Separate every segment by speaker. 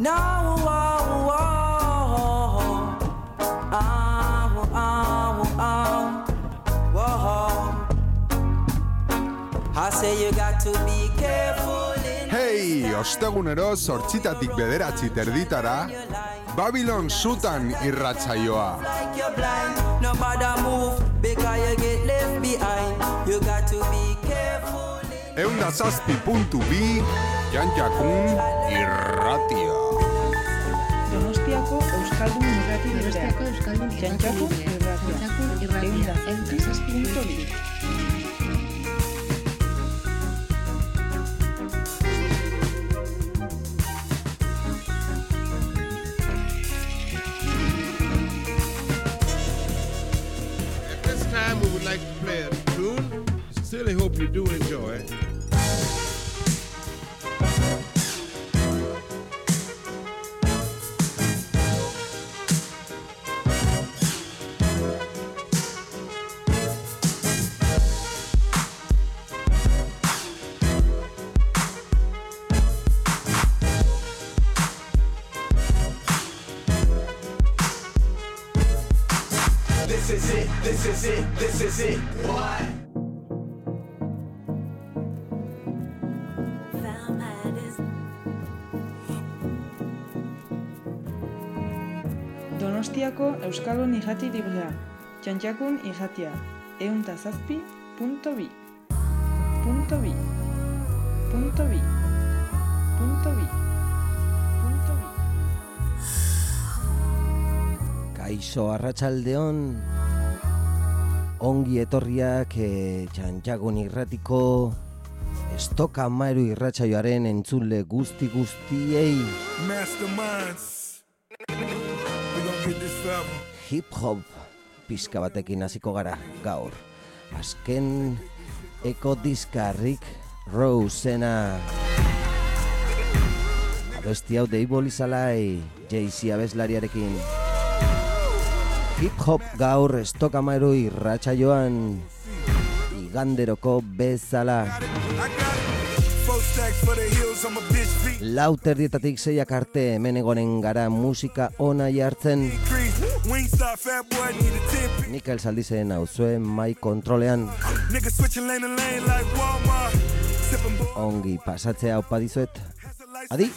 Speaker 1: Now, I say you got to be careful.
Speaker 2: Hey, ostegunero 8:00 bederatzi terditara, Babylon Sutan irratsaioa.
Speaker 1: No matter move, because you get left behind. You got to be careful.
Speaker 2: 107.2 Jantjakun irratia.
Speaker 3: Donostiako Euskaldun irratia. Jantjakun irratia. 107.2.
Speaker 4: We would like to play a tune. Sincerely hope you do enjoy.
Speaker 5: This is it, what?
Speaker 3: Donostiako Euskaldun irrati librea. Jantjakun irratia. 107.2.
Speaker 6: Kaixo arratsaldeon. Ongi etorriak Jantjakun irratiko Estoka Mairu irratsaioaren entzule guztiei. Hip hop pizka batekin hasiko gara gaur. Azken ekodiska Rick Rosena. Abesti hau Deibol izalai Jay-Z abeslariarekin. Hip hop gaur Estoka Mairu irratsaioan iganderoko bezala. Lauterdietatik 6 arte hemen egonen gara musika ona jartzen. Mikel Saldizen auzue mai kontrolean. Ongi pasatzea opa dizuet. Adi!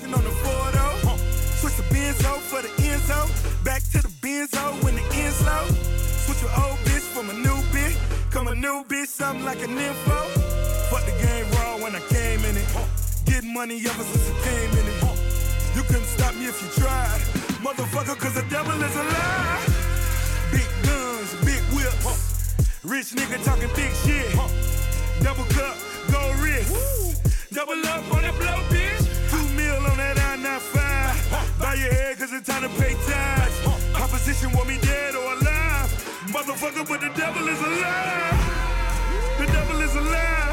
Speaker 7: Switch the Benzo for the Enzo. Back to the Benzo when the end slow. Switch your old bitch from a new bitch. Come a new bitch, something like an info. Fuck the game raw when I came in it. Getting money ever since I came in it. You couldn't stop me if you tried. Motherfucker, cause the devil is alive. Big guns, big whips. Rich nigga talking big shit. Double cup, gold wrist. Double up on that blow, bitch. 2 mil on that I-95. Bow your head cause it's time to pay tithes. Opposition want me dead or alive. Motherfucker, but the devil is alive. The devil is alive.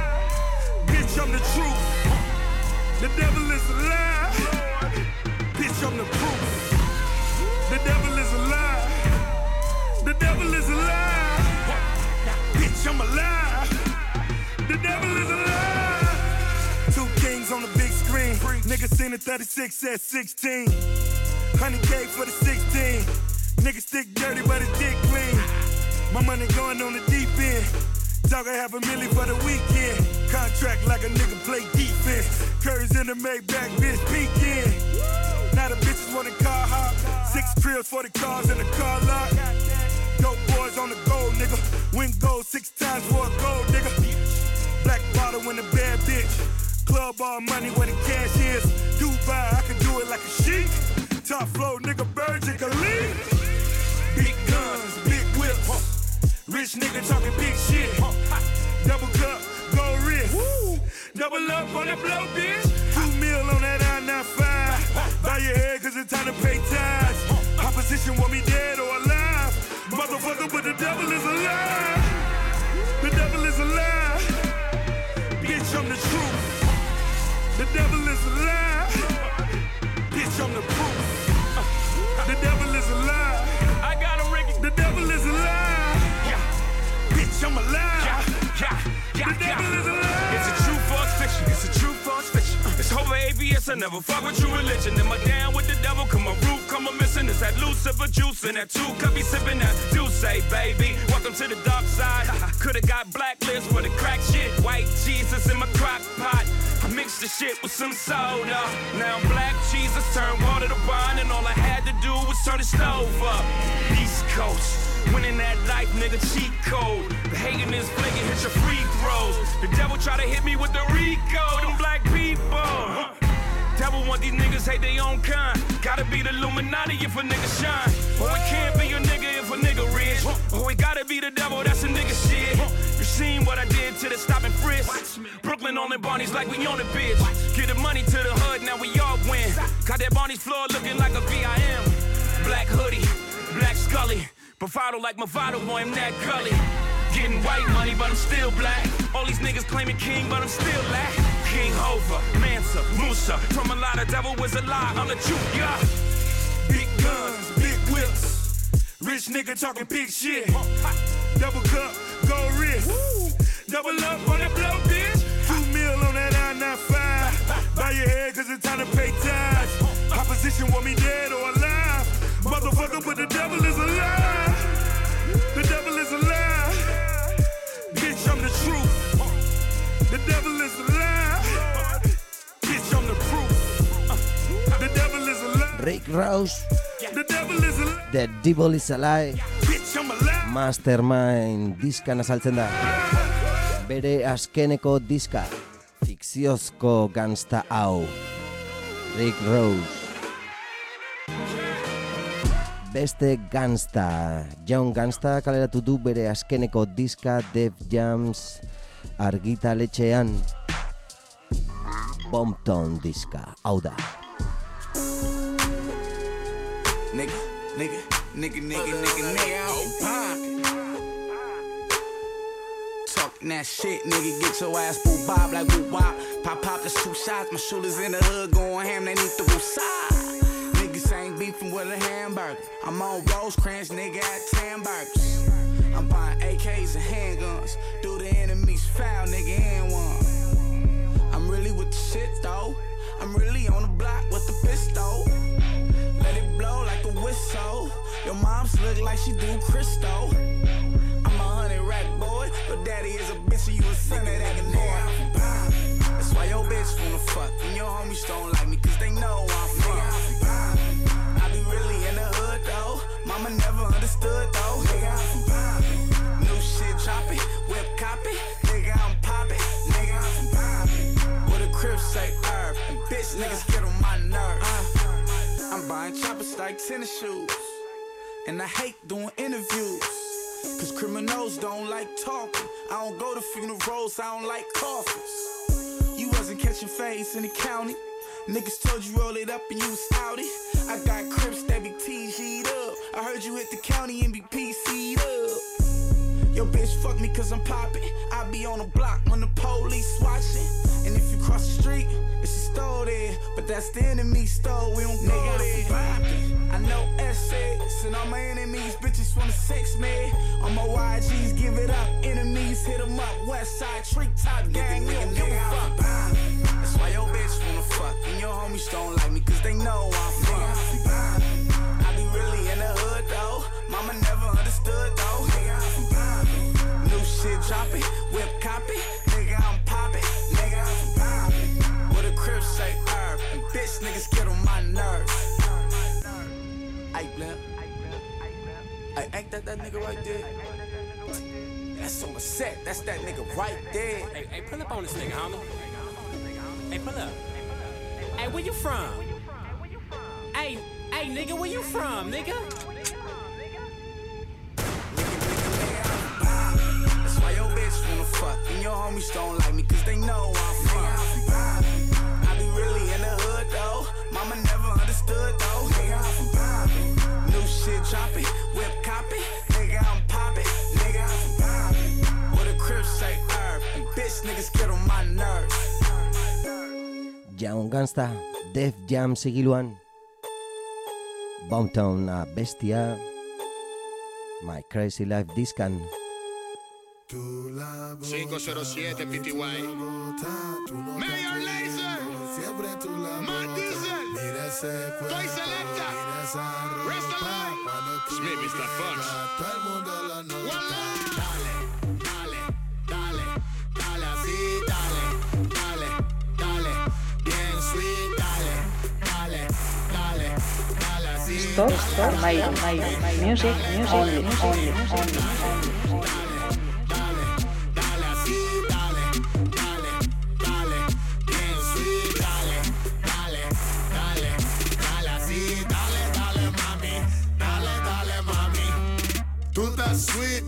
Speaker 7: Bitch, I'm the truth. The devil is alive. Bitch, I'm the proof. The devil is alive. The devil is alive. Bitch, I'm alive. The devil is alive. 2 kings on the big screen. Niggas seen the 36 at 16. 100K for the 16. Niggas stick dirty but his dick clean. My money going on the deep end. Talk $500,000 for the weekend. Contract like a nigga play defense. Curry's in the Maybach, bitch peeking. Now the bitches want a car hop. 6 cribs, 40 cars in the car lot. Dope boys on the gold, nigga. Win gold 6 times for a gold, nigga. Black bottle when the bad bitch. Club all money where the cash is. Dubai, I can do it like a sheik. Top flow, nigga, Virgin Khalid. Big guns, big whips. Rich nigga talking big shit. Double cup, gold wrist. Double up on the blow, bitch. 2 mil on that I-95. Bow your head cause it's time to pay tithes. Opposition want me dead or alive. Motherfucker, but the devil is alive. The devil is alive. Bitch, I'm the truth. The devil is alive. Bitch, I'm the proof. The devil is alive. I got him, Ricky. The devil is alive. Bitch, I'm alive. The devil is alive.
Speaker 5: It's a true false fiction. It's a true false fiction. It's hope
Speaker 8: over ABS, I never fuck with your religion. Am I down with the devil? Come my roof, come missing. Is that Lucifer juice and that 2 cup be sipping that juice, baby? Welcome to the dark side. Coulda got blacklist for the crack shit. White Jesus in my crock pot. I mixed the shit with some soda. Now black Jesus turned water to wine, and all I had to do was turn the stove up. East Coast, winning that life, nigga, cheat code. The hating is flaking, hit your free throws. The devil try to hit me with the Rico, them black people. Devil want these niggas hate their own kind. Gotta be the Illuminati if a nigga shine. Oh, it can't be a nigga if a nigga rich. Oh, it gotta be the devil, that's a nigga shit. You seen what I did to the stop and frisk. Brooklyn on the Barneys like we on the bitch. Get the money to the hood, now we all win. Got that Barney's floor looking like a VIM. Black hoodie, black Scully. Bravado like Movado, boy, I'm that gully. Getting white money, but I'm still black. All these niggas claiming king, but I'm still lack. King Hova, Mansa, Musa. From a lot of devil was a lie, I'm the truth, yeah.
Speaker 7: Big guns, big whips. Rich nigga talking big shit. Double cup, gold wrist. Double up on that blow, bitch. 2 mil on that I-95. Bow your head, cause it's time to pay tithes. Opposition want me dead or alive. Motherfucker, but the devil is alive. The devil is alive. Bitch, I'm the truth. The devil is alive. Bitch, I'm the proof. The devil is alive.
Speaker 6: Rick Ross,
Speaker 7: The devil is alive.
Speaker 6: The Devil is Alive,
Speaker 7: Bitch, I'm alive.
Speaker 6: Mastermind diskan azaltzen da. Bere azkeneko diska, fikziozko gangsta hau, Rick Ross. Beste gangsta, John Gangsta kaleratu du bere azkeneko diska Def Jams argitaletxean. Bompton diska, hau da.
Speaker 9: Nigga out in pocket. Talking that shit, nigga, get your ass boo bop like boo wop. Pop, that's 2 shots, my shooters in the hood going ham, they need to go side. Niggas ain't beefing with a hamburger. I'm on Rosecrans, nigga, at 10 burgers. I'm buying AKs and handguns. Do the enemies foul, nigga, and one. I'm really with the shit, though. I'm really on the block with the pistol. Let it blow like a whistle. Your mom's look like she do Cristo. I'm a 100 rack boy. Your daddy is a bitch and you a son of that boy. That's why your bitch wanna fuck. And your homies don't like me cause they know I'm from. I be really in the hood though. Mama never understood though. New shit dropping, whip copy. Nigga, I'm poppin'. Nigga, I'm poppin'. With a crib say herb. And bitch niggas get on my nerves. I'm buying choppers like tennis shoes. And I hate doing interviews. Cause criminals don't like talking. I don't go to funerals, I don't like coffins. You wasn't catching fades in the county. Niggas told you roll it up and you was outie. I got Crips that be TG'd up. I heard you hit the county and be PC'd up. Yo bitch fuck me cause I'm poppin'. I be on the block when the police watching. And if you cross the street, it's a store there. But that's the enemy store, we don't go there. I know essays and all my enemies, bitches wanna sex me. All my YGs give it up, enemies hit them up. Westside Treetop gang, we don't give a fuck. That's why your bitch wanna fuck. And your homies don't like me cause they know I'm from. I be really in the hood though. Mama never understood though. New shit dropping, whip copy. Nigga, I'm poppin'. Nigga, I'm poppin'. With a crib say herb. And bitch niggas get on my nerves. Ay, blimp. Ay, ain't that nigga right there? That's on the set. That's that nigga right there.
Speaker 10: Hey, pull up on this nigga, homie. Hey, pull up. Hey, where you from? Hey, nigga, where you from, nigga?
Speaker 9: That's why your bitch wanna fuck. And your homies don't like me cause they know I'm from. I be really in the hood though. Mama never understood though. New shit dropping, whip copy. Nigga, I'm poppin'. Nigga, I'm poppin'. With a crib say herb. And bitch niggas get on my nerves.
Speaker 6: John Gangsta, Def Jam sigiluan. Bompton bestia. My Crazy Life diskan.
Speaker 11: 507 PTY Mayor Laser.
Speaker 7: tu la boca. Mira ese cuerpo, mira esa ropa.
Speaker 8: Smith, Mr. Fox.
Speaker 7: Todo el mundo lo nota. Dale, dale, dale, dale así, dale, dale, dale, bien sweet, dale, dale, dale, dale así.
Speaker 3: Stop, my music, only.
Speaker 7: Tú estás sweet,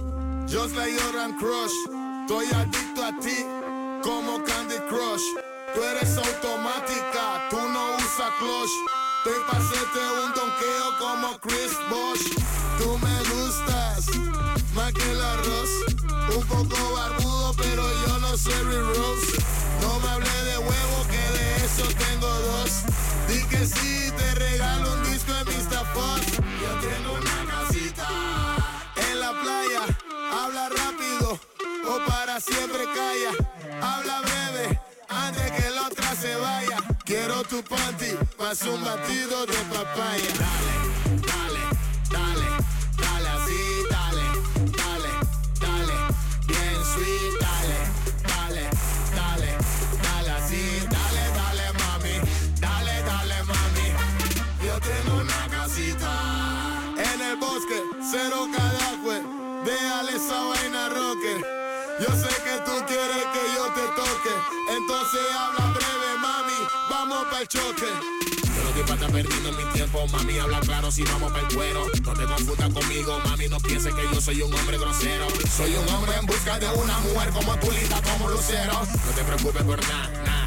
Speaker 7: just like your and crush. Estoy adicto a ti, como Candy Crush. Tú eres automática, tú no usas clutch. Estoy pa' hacerte un donqueo como Chris Bosh. Tú me gustas, más que el arroz. Un poco barbudo, pero yo no soy Rick Rose. No me hablé de huevo, que de eso tengo dos. Di que sí, te regalo un disco de Mr. Fox. Yo tengo una casita en la playa, habla rápido o para siempre calla. Habla breve antes que la otra se vaya. Quiero tu panty, paso un batido de papaya. Dale, dale, dale, dale así, dale, dale, dale, bien sweet, dale, dale, dale, dale así, dale, dale mami, dale, dale mami. Yo tengo una casita en el bosque, cero cadacue, déjale esa vaina roque. Yo sé que tú quieres que yo te toque, entonces habla breve, mami, vamos pa'l choque. Yo no estoy pa' estar perdiendo mi tiempo, mami, habla claro si vamos pa'l cuero. No te confundas conmigo, mami, no pienses que yo soy un hombre grosero. Soy un hombre en busca de una mujer como tú, linda como lucero. No te preocupes por nada,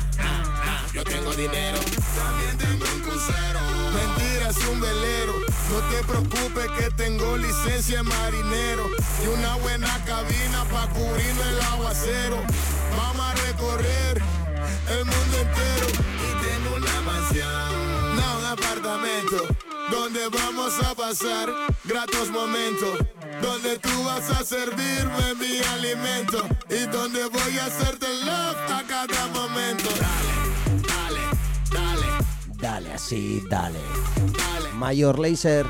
Speaker 7: yo tengo dinero, también tengo un crucero. Mentira, es un velero. No te preocupes que tengo licencia de marinero y una buena cabina pa' cubrirme el aguacero. Vamos a recorrer el mundo entero y tengo una mansión, no un apartamento, donde vamos a pasar gratos momentos, donde tú vas a servirme mi alimento y donde voy a hacerte love a cada momento. Dale, dale, dale.
Speaker 6: Dale así, dale. Major Lazer.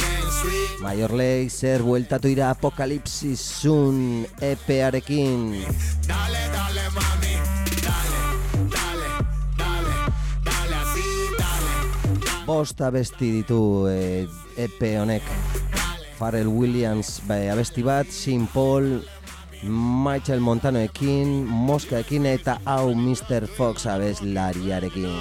Speaker 6: Major Lazer, bueltatu ira Apokalipsis Soon EP-arekin.
Speaker 7: Dale, dale, mami. Dale, dale, dale, dale así, dale.
Speaker 6: Bost abesti ditu EP honek. Pharrell Williams abesti bat, Sean Paul, Michael Montanoekin, Moskaekin eta hau Mr. Fox abeslariarekin.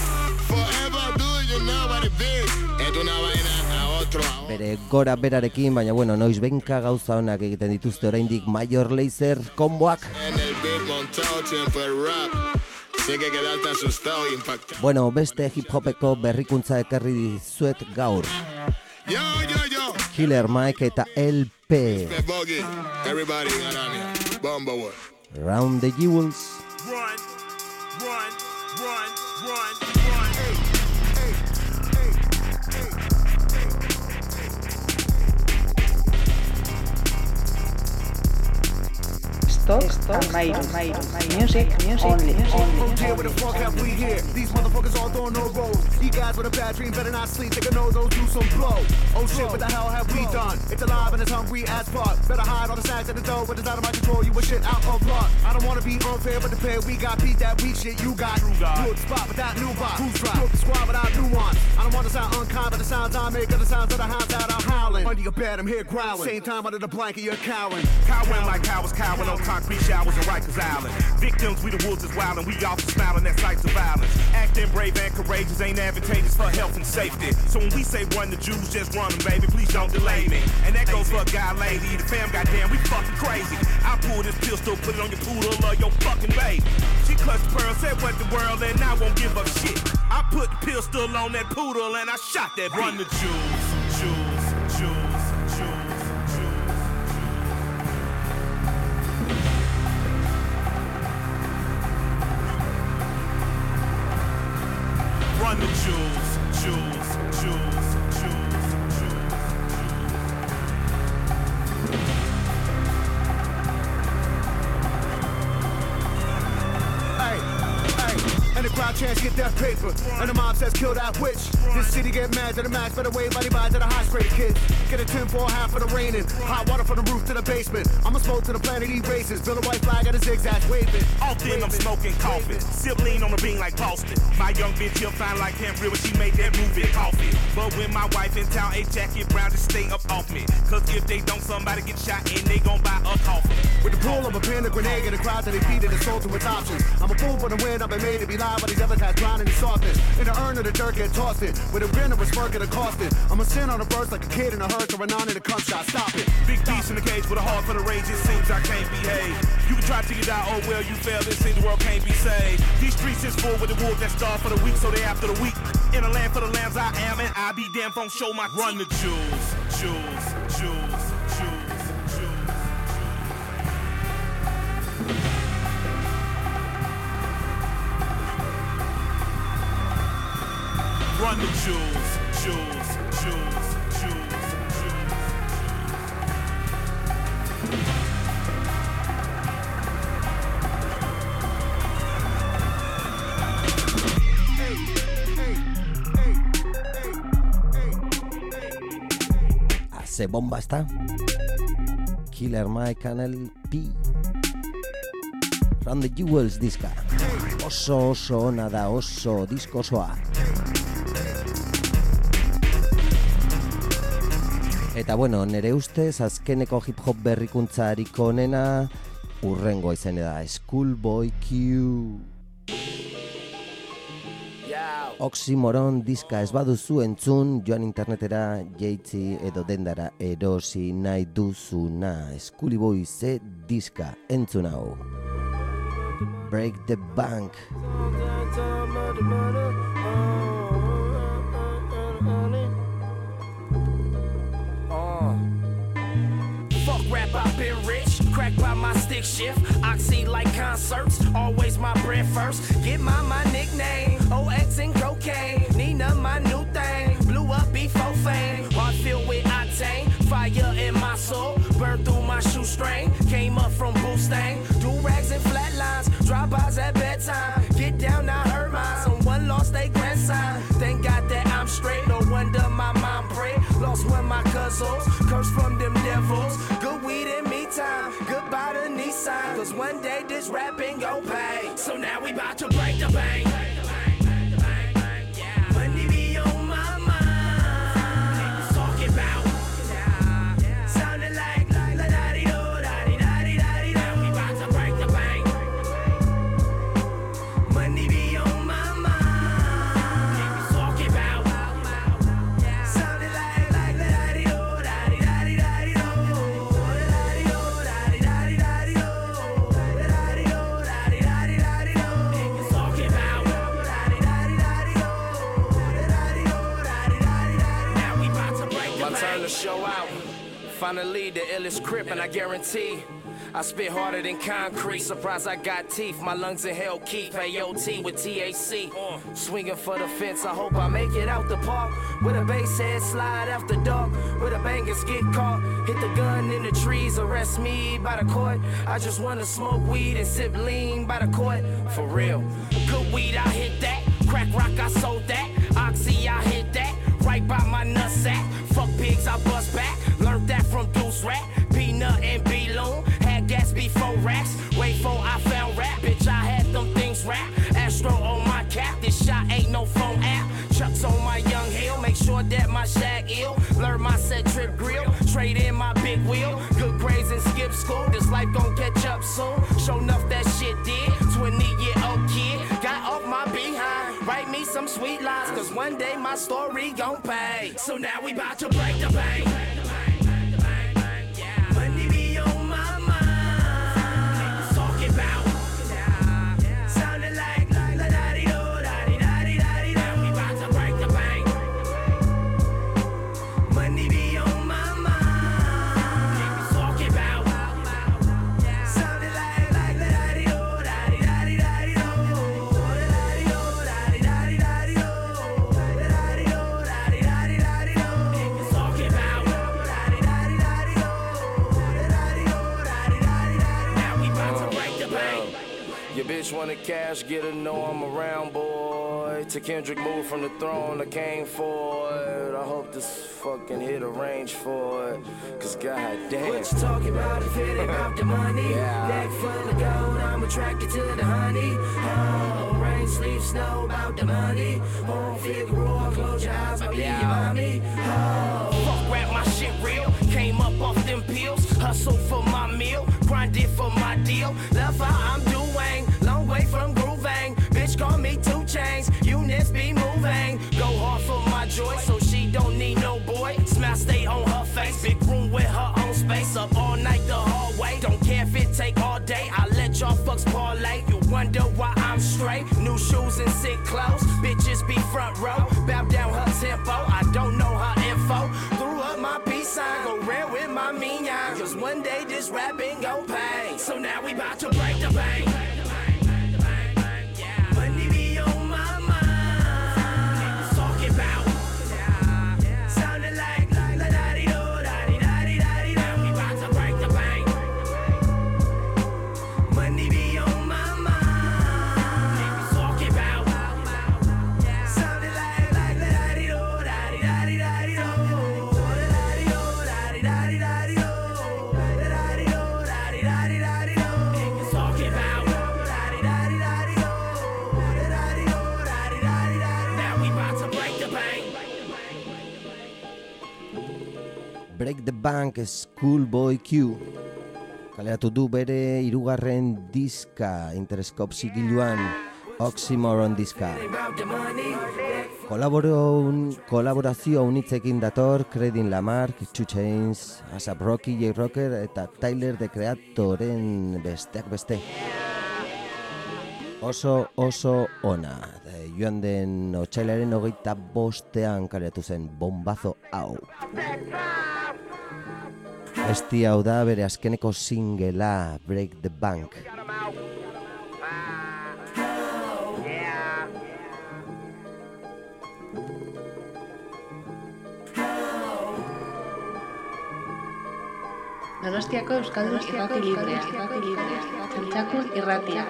Speaker 6: Bere gora berarekin, baina bueno, noiz benka gauza honak egiten dituzte oraindik Major Lazer konboak. Bueno, beste hip-hopeko berrikuntza ekarri dizuet gaur. Killer Mike eta LP. Round the Jewels.
Speaker 8: Run, run, run, run, run.
Speaker 3: Stop, my music, only.
Speaker 11: Where the fuck have we here? These motherfuckers all throwing no rolls. You guys with a bad dream better not sleep. They can know those do some blow. Oh shit, what the hell have we done? It's alive and it's hungry as fuck. Better hide all the sacks at the door, but it's out of my control. You a shit out of luck. I don't wanna be unfair, but the pair we got beat that weak shit you got. Good spot without new box. Who's drop? Good squad without nuance. I don't wanna sound unkind, but the sounds I make are the sounds of the hounds out howling. Under your bed, I'm here growling. Same time under the blanket, you're cowering.
Speaker 8: Cowering like cowards, cowering on concrete showers in Rikers Island. Victims, we the wolves is wild and we often smiling at sights of violence. Acting brave and courageous ain't advantageous for health and safety. So when we say run the Jews, just run them, baby. Please don't delay me. And that goes for a guy, lady. The fam, goddamn, we fucking crazy. I pull this pistol, put it on your poodle or your fucking baby. She clutched the pearl, said what the world, and I won't give up shit. I put the pistol on that poodle and I shot that bitch. Run the Jews, Jews, Jews, Jews, Jews. Run the Jews, Jews, Jews, Jews, Jews.
Speaker 11: Hey, hey, and the crowd chance, get that paper. And the mob says, kill that witch. This city get mad to the max, better wave body by to the high straight kids. Get a 10 for half of the raining. Hot water from the roof to the basement. I'ma smoke to the planet, eat races. Build a white flag at a zigzag, waving.
Speaker 12: Often I'm smoking coffee. Sip lean on the bean like Boston. My young bitch, she'll find like him real when she made that movie coffee. But when my wife in town, a jacket brown, just stay up off me. Cause if they don't, somebody get shot and they gon' buy a coffin.
Speaker 11: With the pool, I'm a pin, a grenade, and a crowd that they feed it, it's sold to its options. I'm a fool for the win, I've been made to be live, but these other guys drowning in softness. In the urn of the dirt, get tossed in. With a grin or a smirk and a costed. I'm a sin on a burst like a kid in a hearse or a non in a cum shot. Stop it.
Speaker 12: Big beast in the cage with a heart for the rage, it seems I can't behave. You can try till you die, oh well, you fail, it seems the world can't be saved. These streets is full with the wolves that starve for the weak, so they after the weak. In a land for the lambs I am, and I be damn phone show my run the jewels, jewels, jewels, jewels, jewels. Run the jewels, jewels, jewels, jewels, jewels.
Speaker 6: Hace bomba está. Killer Mike and LP. Run the Jewels diska. Oso ona da, oso disko osoa. Eta bueno, nere ustez azkeneko hip hop berrikuntza hariko onena urrengo izene da Schoolboy Q. Oxymoron diska ez baduzu entzun, joan internetera jeitzi edo dendara erosi nahi duzuna. Schoolboy Z diska entzun hau. Break the Bank.
Speaker 13: Fuck rap, I've been rich, cracked by my stick shift. Oxy like concerts, always my bread first. Get my nickname, OX and cocaine. Nina, my new thing, blew up before fame. Heart filled with octane, fire in my soul. Burned through my shoestring, came up from Boosting. Do rags and flatlines, drive-bys at bedtime. Get down, I heard mine, someone lost their grandson. Thank God that I'm straight, no wonder my mom prayed. Lost one my cousins, cursed from them devils. Good weed and me time, goodbye to Nissan. Cause one day this rapping gon' pay. So now we bout to break the bank. Money be on my mind. Talking about sounding like la-da-dee-do, da-dee-da-dee-da-dee. Now we bout to break the bank. Money be on my mind. Talking about sounding like la-da-dee-do, da-dee-da-dee-da-dee. Show out. Finally, the illest crip, and I guarantee I spit harder than concrete. Surprised I got teeth. My lungs inhale keep AOT with THC. Swinging for the fence. I hope I make it out the park with a bass head slide after dark. With a bangers get caught. Hit the gun in the trees. Arrest me by the court. I just wanna smoke weed and sip lean by the court. For real. Good weed, I hit that. Crack rock, I sold that. Oxy, I hit that. Right by my nutsack. Fuck pigs, I bust back. Learned that from Deuce Rat. Peanut and B-Loon. Had gas before racks. Wait for I found rap. Bitch, I had them things rap. Astro on my cap. This shot ain't no phone app. Chucks on my young hill. Make sure that my shag ill. Learn my set trip grill. Trade in my big wheel. Good grades and skip school. This life gon' catch up soon. Show enough that shit did. 20-year-old kid. Got off my behind. Write me some sweet lines. Cause one day my story gon' pay. So now we bout to break the bank. Money be on my mind. Talking about sounding like la-da-dee-do, da-dee-da-dee-da-dee. Now we bout to break the bank. Money be on my mind. Talking about sounding like la-da-dee-do, da-dee-da-dee-da-dee. Your bitch wanna cash, get her, know I'm around, boy. To Kendrick moved from the throne, I came for it. I hope this fucking hit arrange for it. Cause goddamn.
Speaker 14: What you talking about if it ain't about the money?
Speaker 13: Yeah.
Speaker 14: Neck full of gold, I'm attracted to the honey. Oh, rain, sleep, snow, about the money. Oh, Figueroa, close your eyes, I'll be your mommy. Oh.
Speaker 13: Fuck rap, my shit real. Came up off them pills. Hustle for my meal. Grinded for my deal. Love how I'm doing. Long way from grooving. Bitch, call me 2 Chainz. Units be moving. Go hard for my joy, so she don't need no boy. Smile stay on her face. Big room with her own space. Up all night the hallway. Don't care if it take all day. I let y'all fucks parlay. You wonder why I'm straight. New shoes and sick clothes. Bitches be front row. Bow down her tempo. I don't know her info. Threw up my peace sign. Go rare with my mean eye. Cause one day this rapping gon' pay. So now we bout to break the bank. Money be on my mind. Talking about. Sounding like la-da-dee-do, da-dee-da-dee-da-dee-do. Now we bout to break the bank. Money be on my mind. Talking about. Sounding like la-da-dee-do, da-dee-da-dee-da-dee-do. Da-da-dee-do, da-dee-da-dee-da-dee-do. Da-da-dee-do, da-dee-da-dee-da-dee-do. Talking about. Da-dee-da-dee-da-dee-do. Da-da-dee-do, da-dee-da-dee-da-dee-do. Now we bout to break the bank.
Speaker 6: Break the Bank Schoolboy Q kaleratu du bere 3. diska Interscope zigiluan Oxymoron diska. Kolaborazio unitzekin dator Credin Lamarck, 2 Chainz, A$AP Rocky, J Rocker eta Tyler the Creatoren besteak beste. Oso ona. Joan den otsailaren 25 kaleratu zen bombazo hau. Esti hau da bere azkeneko singela Break the Bank.
Speaker 15: Donostiako Euskaldun irrati libre. Txantxakun irratia.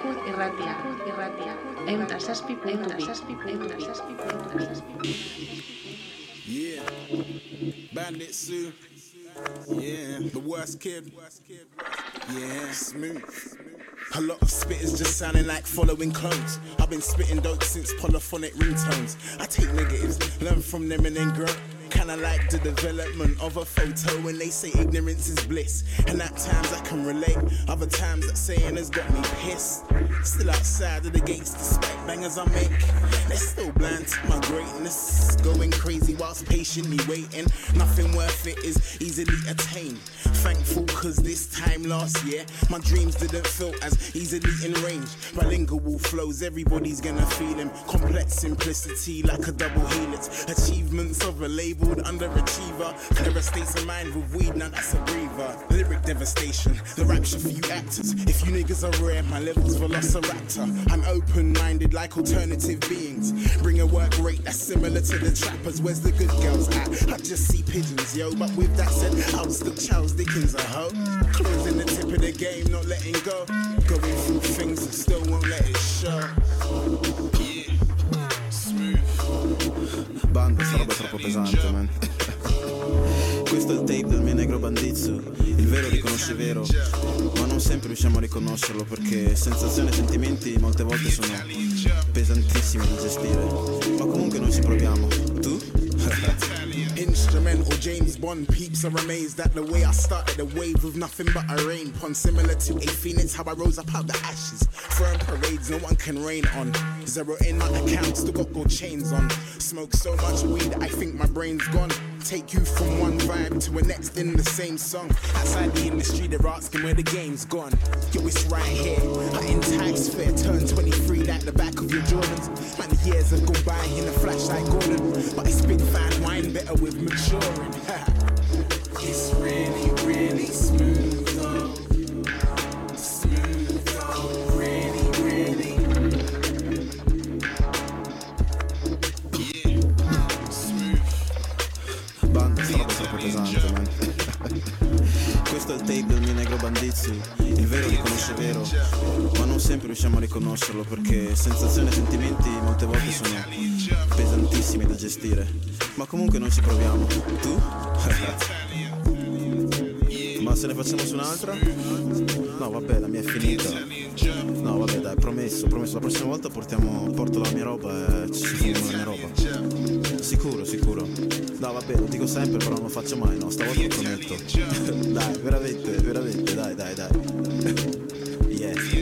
Speaker 15: Eunta saspi.
Speaker 16: Yeah, Bandit Sue. Yeah, the worst kid. Yeah, smooth. A lot of spitters just sounding like following clones. I've been spitting dope since polyphonic ringtones. I take negatives, learn from them and then grow. Kinda like the development of a photo when they say ignorance is bliss. And at times I can relate, other times that saying has got me pissed. Still outside of the gates despite bangers I make. They're still blind to my greatness. Going crazy whilst patiently waiting. Nothing worth it is easily attained. Thankful cause this time last year my dreams didn't feel as easily in range. Bilingual flows, everybody's gonna feel them. Complex simplicity like a double helix. Achievements of a labeled underachiever. Clearer states of mind with weed, now that's a breather. Lyric devastation, the rapture for you actors. If you niggas are rare, my level's velociraptor. I'm open-minded like alternative beings. Bring a work rate that's similar to the trappers. Where's the good girls at? I just see pigeons, yo. But with that said, I'll stick Charles Dickens a hoe. Closing the tip of the game, not letting go. Going through things and still won't let it show. Yeah, smooth.
Speaker 17: Banda, sarebbe troppo pesante, man. Questo è il tape del mio negro bandizzo. Il vero riconosce vero, ma non sempre riusciamo a riconoscerlo perché sensazioni e sentimenti molte volte sono pesantissimi da gestire. Ma comunque noi ci proviamo. Tu?
Speaker 16: Instrumental James Bond peeps are amazed at the way I started a wave with nothing but a rain pun. Similar to a phoenix, how I rose up out the ashes. Firm parades, no one can rain on. Zero in my account, still got gold chains on. Smoke so much weed, I think my brain's gone. Take you from one vibe to a next in the same song. Outside the industry, they're asking where the game's gone. Yo, it's right here. I in Times Fair, turn 23 like the back of your Jordans. Man, the years have gone by in a flash like Gordon. But I spit fine wine better with maturing. It's really, really smooth though. Smooth though, really, really. Yeah, smooth.
Speaker 17: Banda, sarebbe troppo pesante, man. Questo è il tape del mio negro bandizzi. Il vero riconosce vero, ma non sempre riusciamo a riconoscerlo, perché sensazioni e sentimenti molte volte sono pesantissimi da gestire. Ma comunque noi ci proviamo. Tu? Ma se ne facciamo su un'altra? No vabbè, la mia è finita. No vabbè dai, promesso, la prossima volta porto la mia roba e ci fumiamo la mia roba. Sicuro. No vabbè, lo dico sempre, però non lo faccio mai, no, stavolta lo prometto. Dai, veramente, dai. Yeah.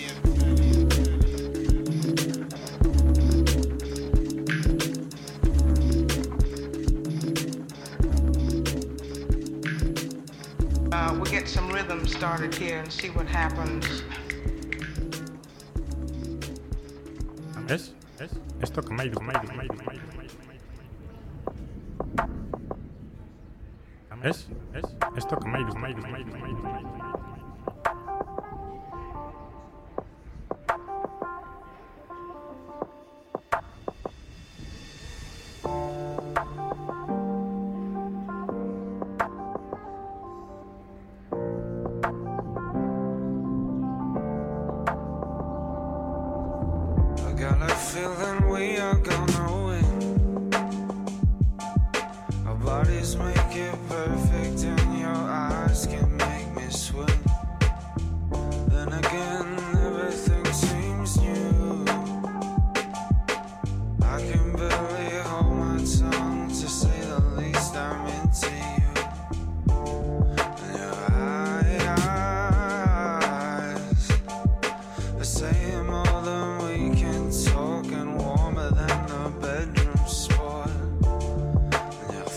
Speaker 18: We'll get some rhythm started here and see what happens.
Speaker 19: ¿Ves? Esto que me ¿Ves? Esto que me
Speaker 1: feeling we are gonna win. Our bodies make it perfect and your eyes can make me swim. Then again, everything seems new. I can barely hold my tongue, to say the least. I'm into you. And your eyes are saying more than we can talk, and warmer than the bedroom sport. And your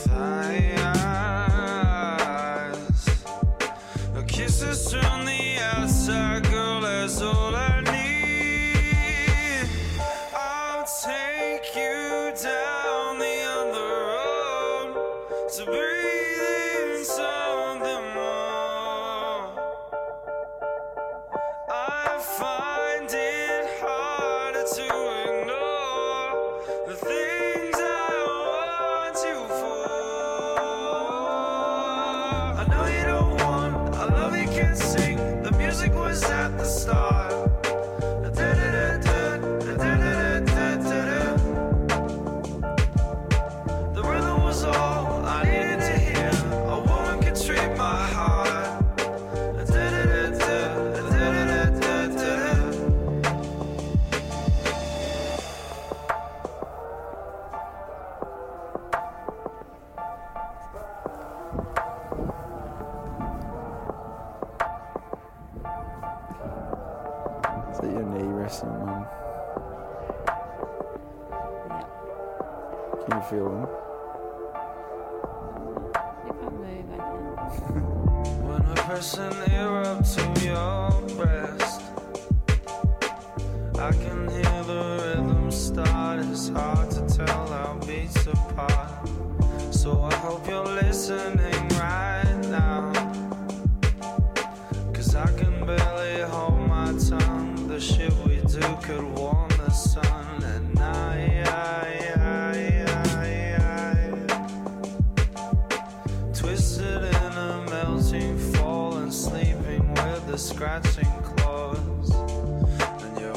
Speaker 1: thighs, the kisses from the outside, girl, that's all I need. I'll take you down the other road to breathe in something more. I find it harder to ignore the things I want you for. I know you don't want a love you can't sing. The music was at the start. The rhythm was all I needed to hear. A woman could treat my heart.
Speaker 20: Is that your knee resting, Mum? Can you feel them?
Speaker 1: When I press an ear up to your breast, I can hear the rhythm start. It's hard to tell our beats apart. So I hope you're listening right now, 'cause I can barely hold my tongue. The shit we do could warm the sun at night. Twisted in a melting fall and sleeping with the scratching claws. And your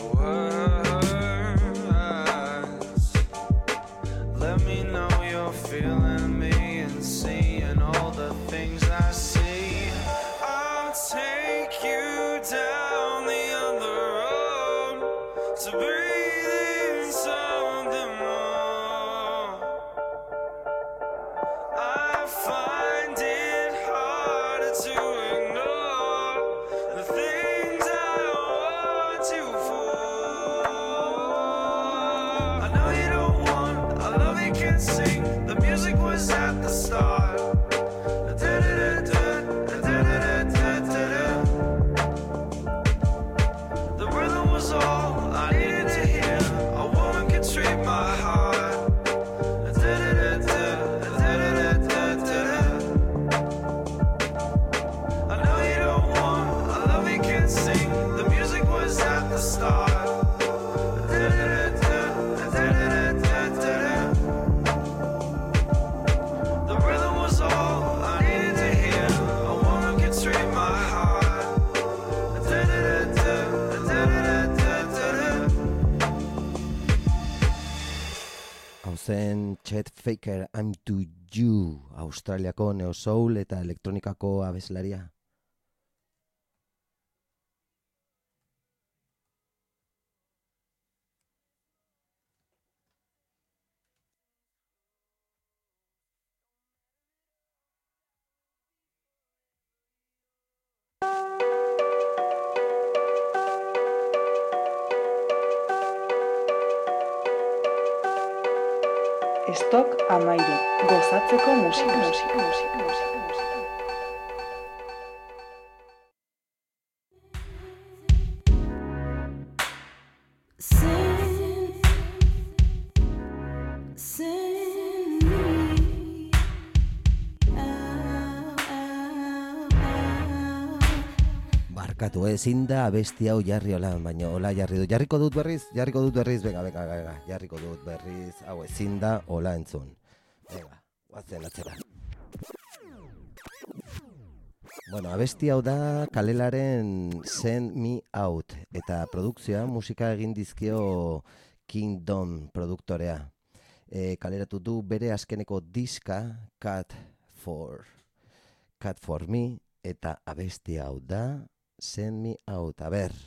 Speaker 1: words let me know you're feeling me and seeing all the things I see. I'll take you down the other road to breathe in something more. I find it harder to ignore the things I want you for. I know you don't want a love you can't sing. The music was at the start. The rhythm was all I needed to hear. A woman could treat my heart. I know you don't want a love you can't sing. The music was at the start. The rhythm was all I needed to hear. A woman could treat my heart.
Speaker 6: Hau zen Chet Faker, I'm to you, Australiako neo soul eta elektronikako abeslaria.
Speaker 3: Stok amairu, gozatzeko musika.
Speaker 6: Barkatu, ezin da abesti hau jarri hola, baina hola jarri du. Jarriko dut berriz, venga, jarriko dut berriz, hau ezin da hola entzun. Venga, guazen atzera. Bueno, abesti hau da Kalelaren Send Me Out, eta produkzioa musika egin dizkio Kingdom produktorea. Kaleratu du bere azkeneko diska Cut for Me, eta abesti hau da Send Me Out, a ver.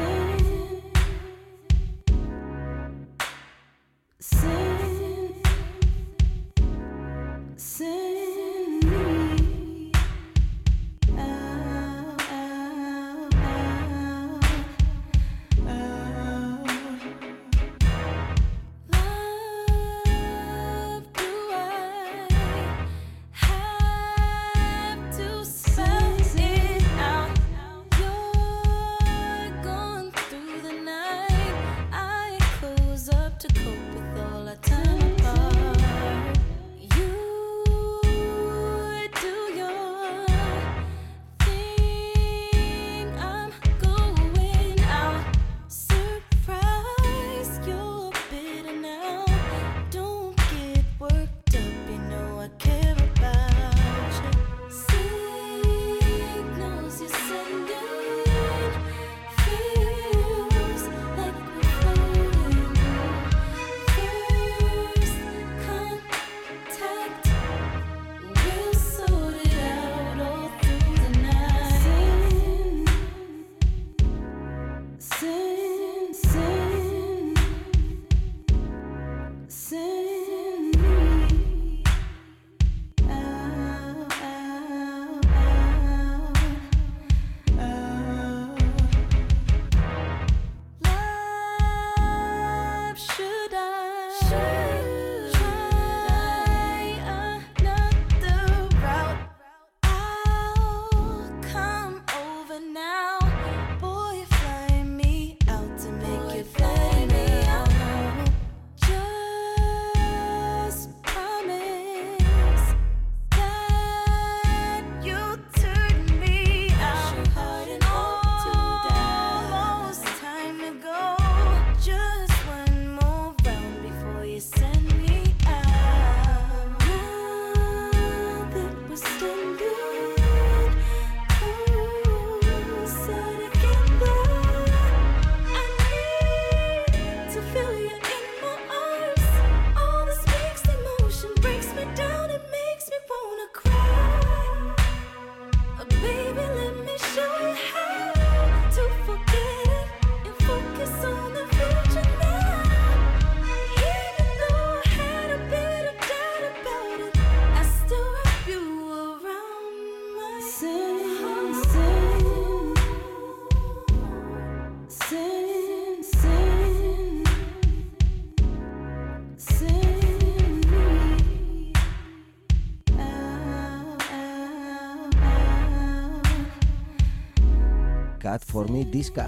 Speaker 6: Cut for Me diska,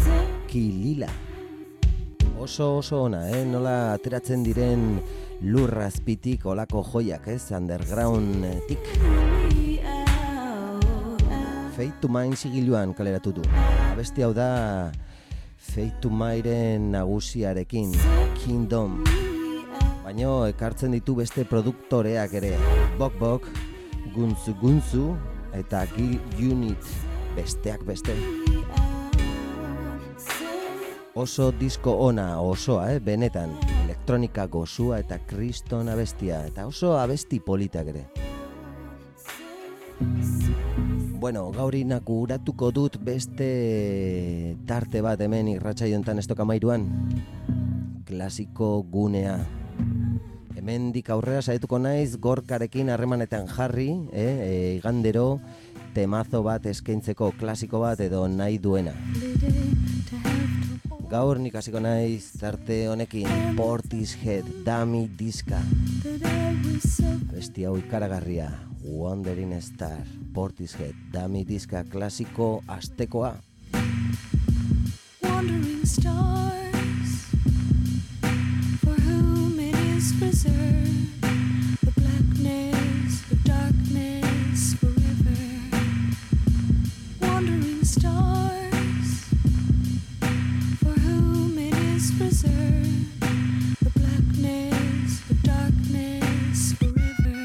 Speaker 6: Kilila. Oso ona, nola ateratzen diren lurrazpitik olako joiak, underground-tik. Fade to Mine sigiluan kaleratu du. Abesti hau da Fade to Mineren nagusiarekin, Kingdom. Baina ekartzen ditu beste produktoreak ere, Bok, Gunzu eta Gil Unit, besteak beste. Oso disko ona, osoa, benetan, elektronika gozua eta kriston abestia, eta oso abesti politak ere. Bueno, gaur inauguratuko dut beste tarte bat hemen irratsaio hontan Estoka Amairuan. Klasiko gunea. Hemendik aurrera saietuko naiz Gorkarekin harremanetan jarri, igandero temazo bat eskaintzeko, klasiko bat edo nahi duena. Gaur nik hasiko naiz tarte honekin Portishead, Dummy Diska. Abesti hau ikaragarria, Wandering Star, Portishead, Dummy Diska, klasiko astekoa.
Speaker 21: Wandering stars, for whom it is preserved, the blackness, the darkness forever. Wandering stars, for whom it is preserved, the blackness, the darkness forever.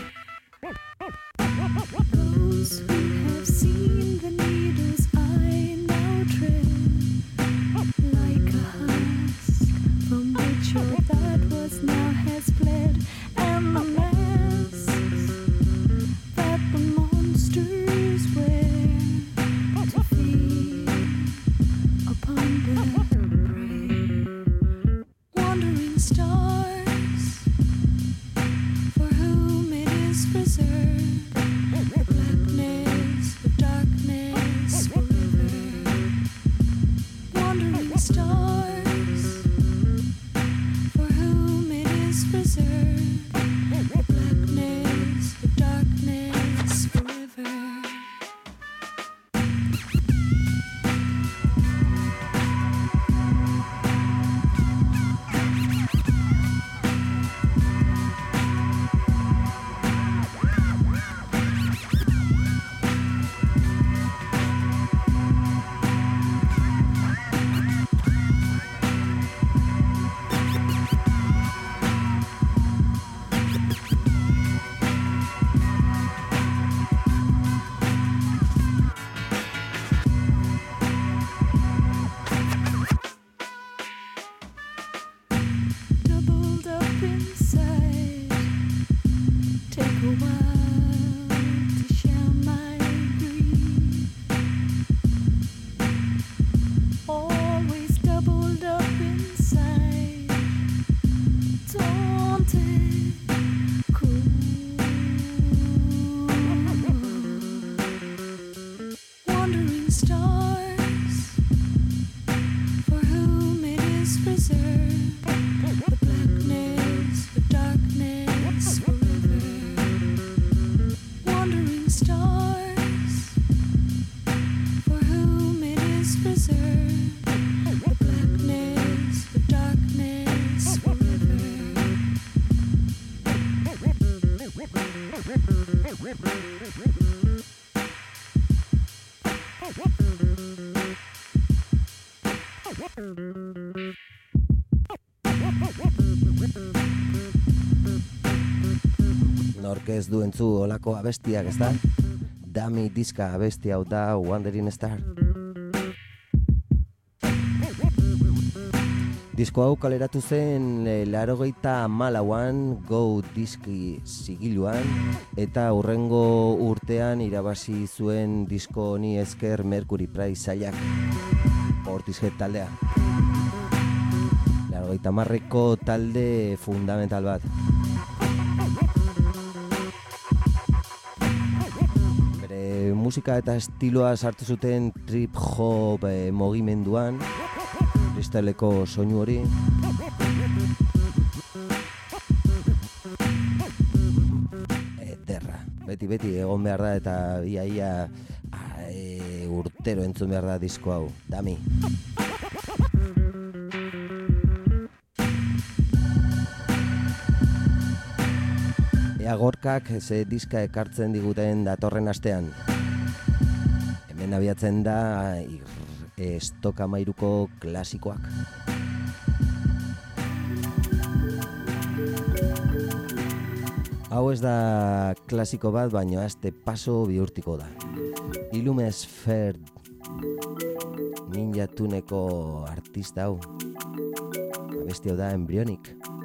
Speaker 21: Those who have seen the needle's eye now tread like a husk from which all that was now has fled, and the masks that the monsters wear to feed upon their prey. Wandering stars, for whom it is preserved, the blackness, the darkness forever. Wandering stars, for whom it is preserved, the blackness, the darkness forever. Doubled up inside, take a while to share my grief. Always doubled up inside, daunted, cool. Wandering stars, for whom it is preserved, the blackness, the darkness forever. Wandering stars, for whom it is preserved, the blackness, the darkness forever.
Speaker 6: Nork ez du entzu olako abestiak, ezta? Dummy Diska abesti hau da Wandering Star. Disko hau kaleratu zen 84an Go Diski zigiluan, eta hurrengo urtean irabazi zuen disko honi esker Mercury Prize sailak, Portishead taldea. 80ko talde fundamental bat. Bere musika eta estiloa sartu zuten trip hop mugimenduan, kristaleko soinu hori. Ederra, beti egon behar da, eta ia urtero entzun behar da disko hau, Dummy. Ea Gorkak ze diska ekartzen diguten datorren astean. Hemen abiatzen da Estoka Amairuko klasikoak. Hau ez da klasiko bat, baino aste paso bihurtiko da. Illumes Fair Ninja Tuneko artista hau. Abesti hau da Embryonic.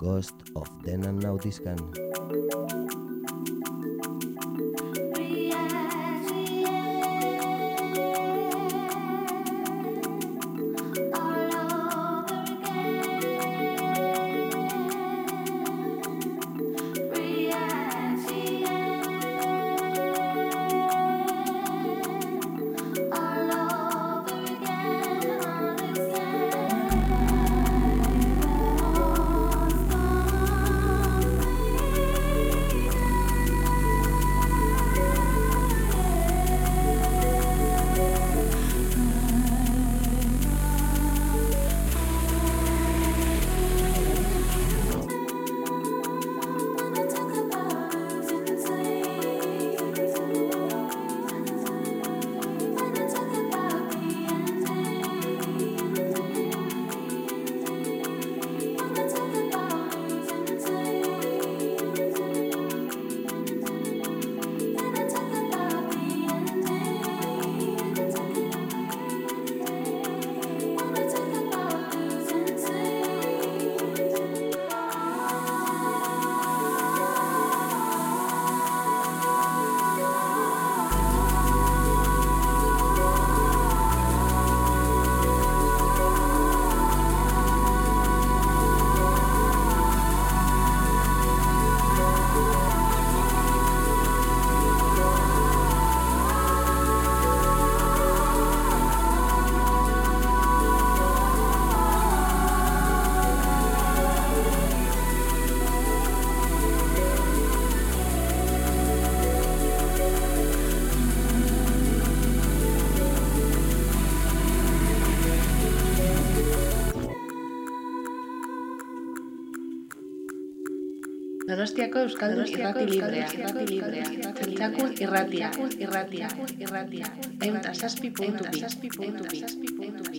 Speaker 6: Ghost of Then and Now diskan.
Speaker 15: Donostiako Euskaldun irrati librea. Txantxakun irratia. 107.2.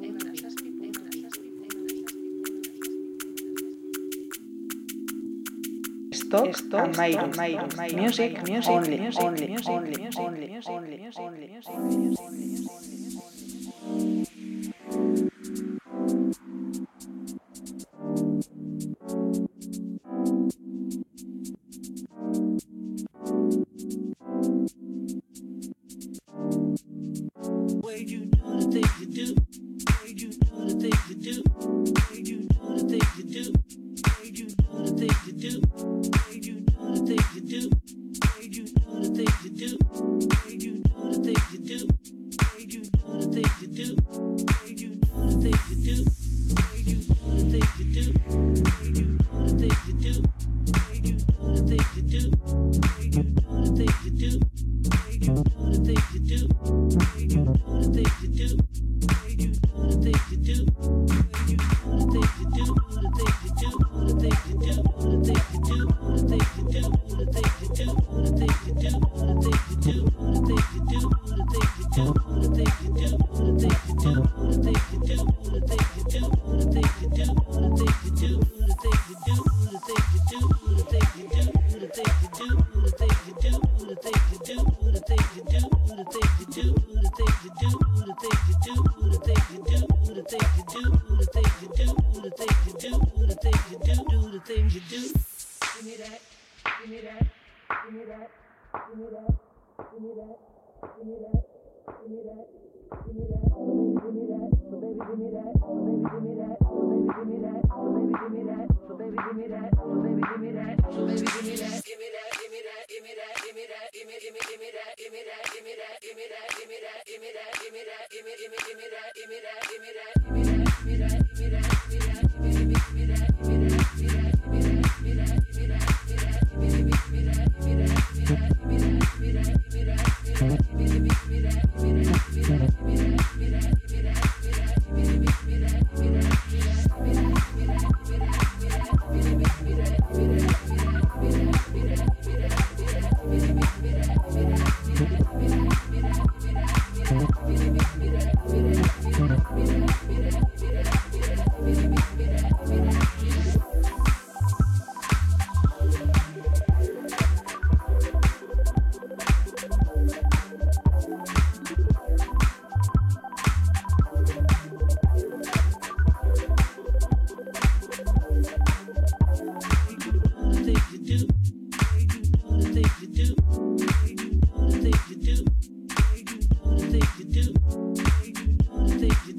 Speaker 3: Stock and Mairu. Music only.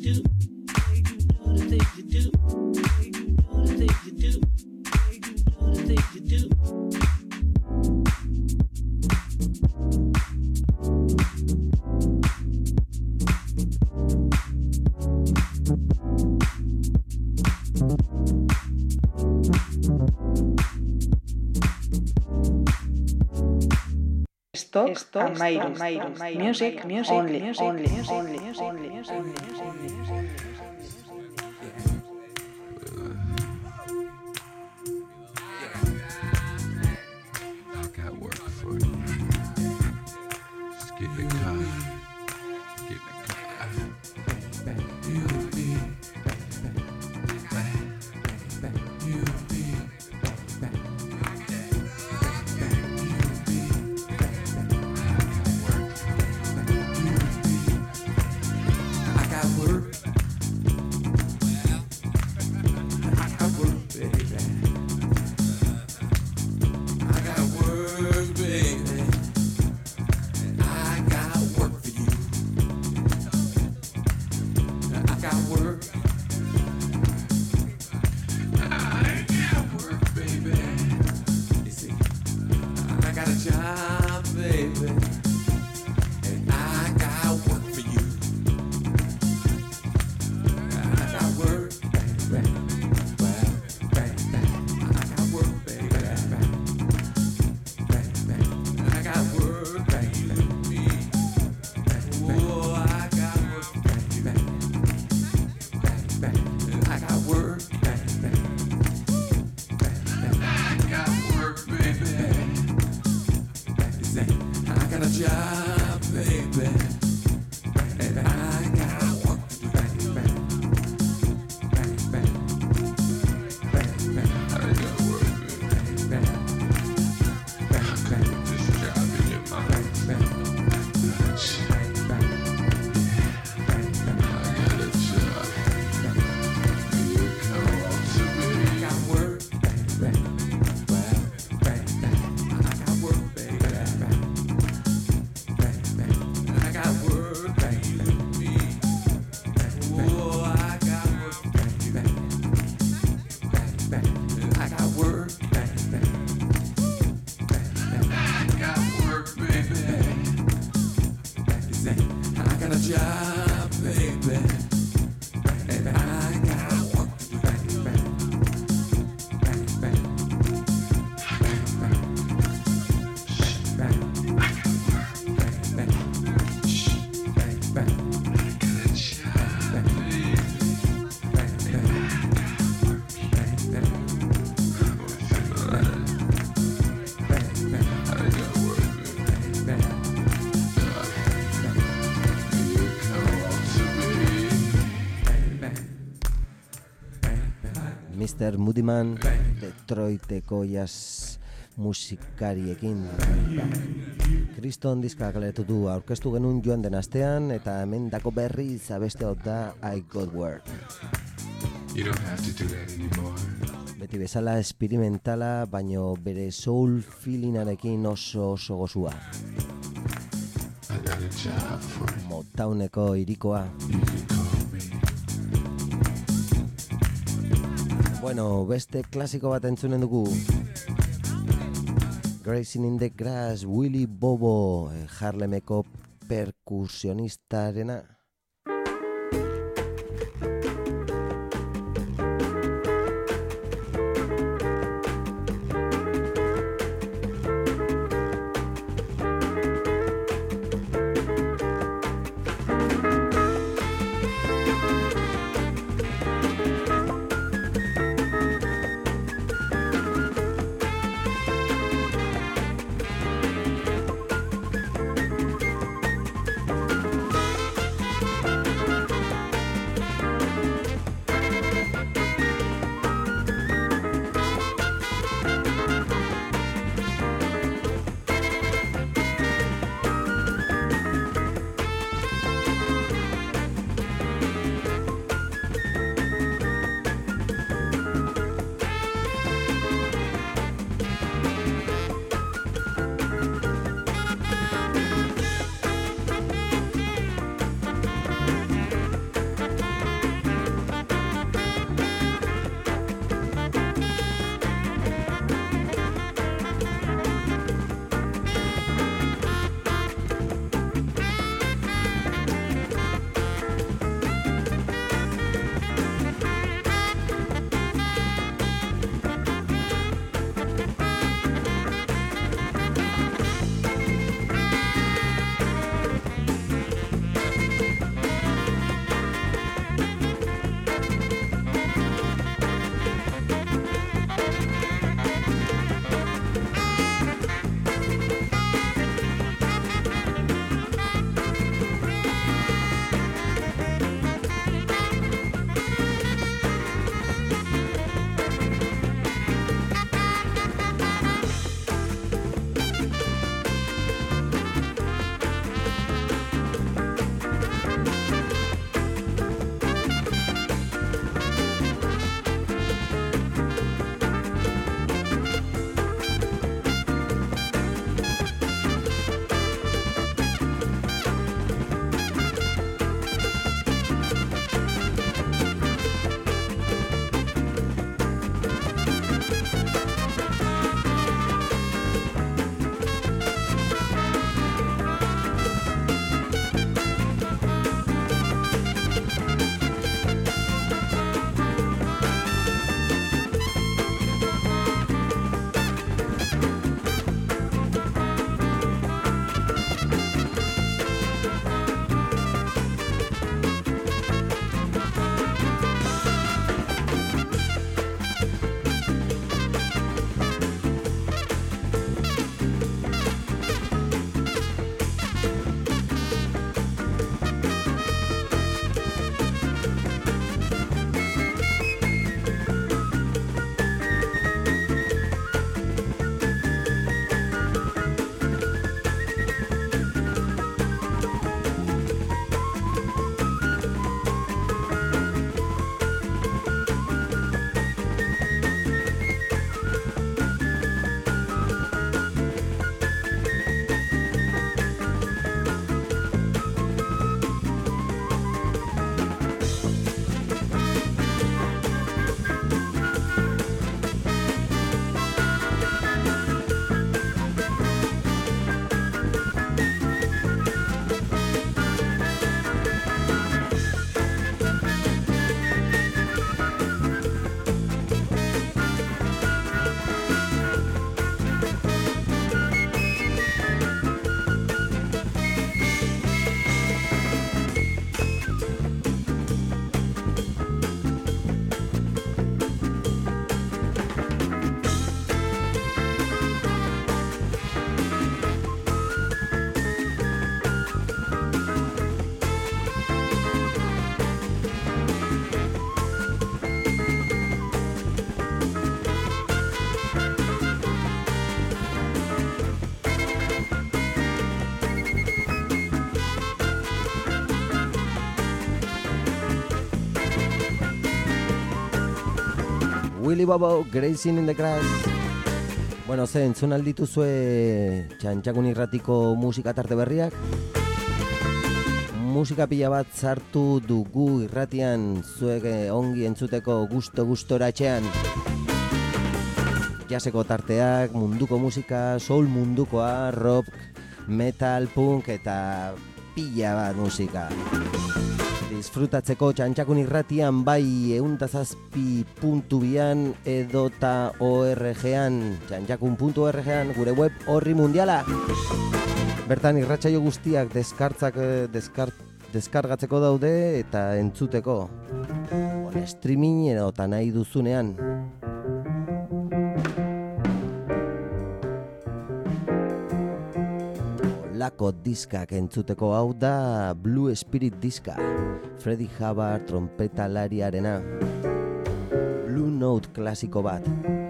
Speaker 3: Stock and Mayrus. Music only.
Speaker 2: I got work for you. Just get in the car. Get in the car. You be. You be.
Speaker 6: Mr. Moodyman, Detroiteko jazz musikariekin. Kriston diska kaleratu du, aurkeztu genuen joan den astean, eta hemen dako berri zabeste hau da I Got Work.
Speaker 2: You don't have to do that anymore.
Speaker 6: Beti bezala experimentala, baino bere soul feelingarekin oso gozua.
Speaker 2: I got a job for you.
Speaker 6: Motowneko irikoa. Bueno, beste klasiko bat entzunen dugu. Grazing in the Grass, Willy Bobo, Harlemeko perkusionistarena. Willy Bobo, Grazing in the Grass. Bueno, ze, entzun aldituzue Txantxakun irratiko musika tarte berriak. Musika pila bat sartu dugu irratian zuek ongi entzuteko gusto-gustoratxean. Jaseko tarteak, munduko musika, soul mundukoa, rock, metal, punk eta pila bat musika. Disfrutatzeko Txantxakun irratian bai 107.2an edota org-an, txantxakun.org-an, gure web horri mundiala. Bertan irratsaio guztiak deskargatzeko daude eta entzuteko. Streaming edota nahi duzunean. Lako diskak entzuteko hau da Blue Spirit diska, Freddie Hubbard trompetalariarena. Blue Note klasiko bat.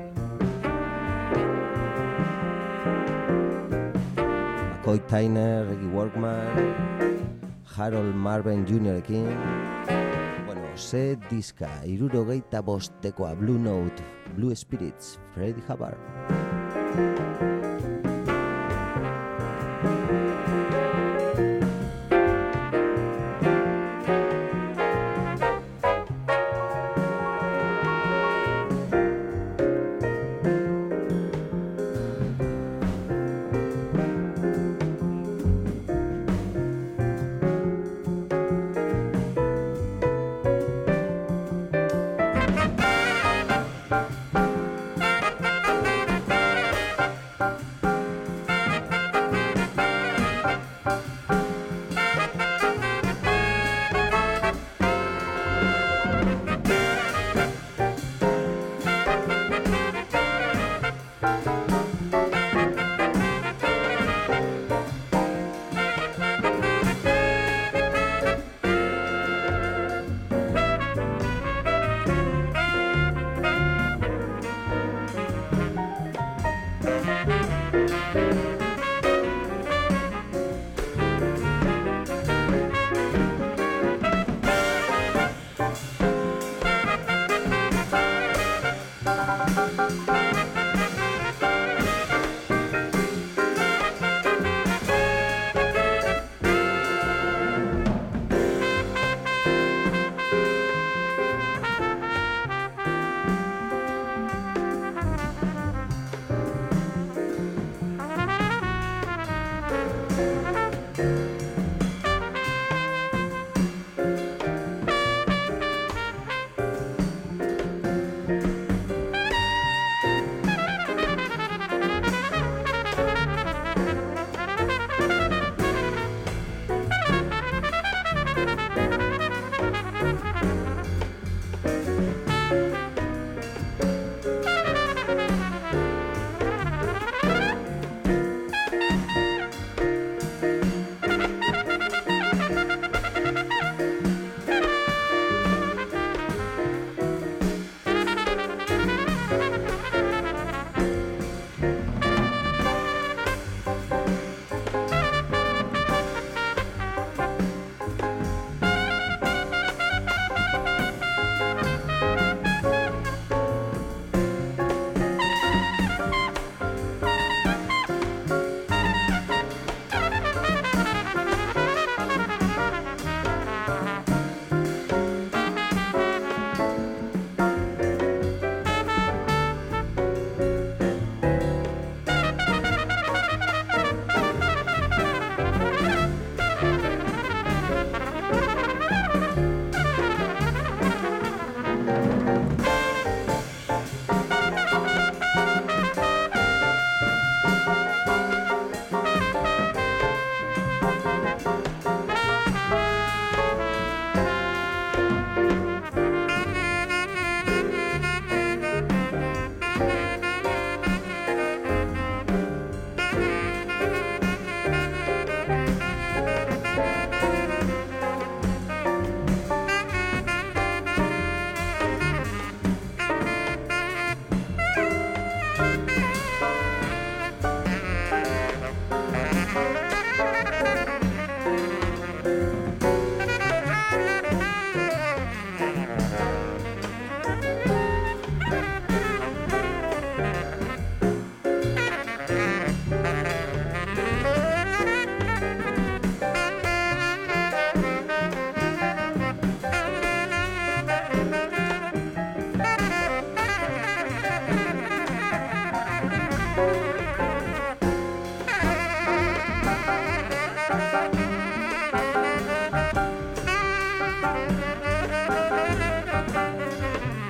Speaker 6: McCoy Tyner, Reggie Workman, Harold Marvin Jr.ekin. Bueno, ze diska, 75 Blue Note, Blue Spirits, Freddie Hubbard.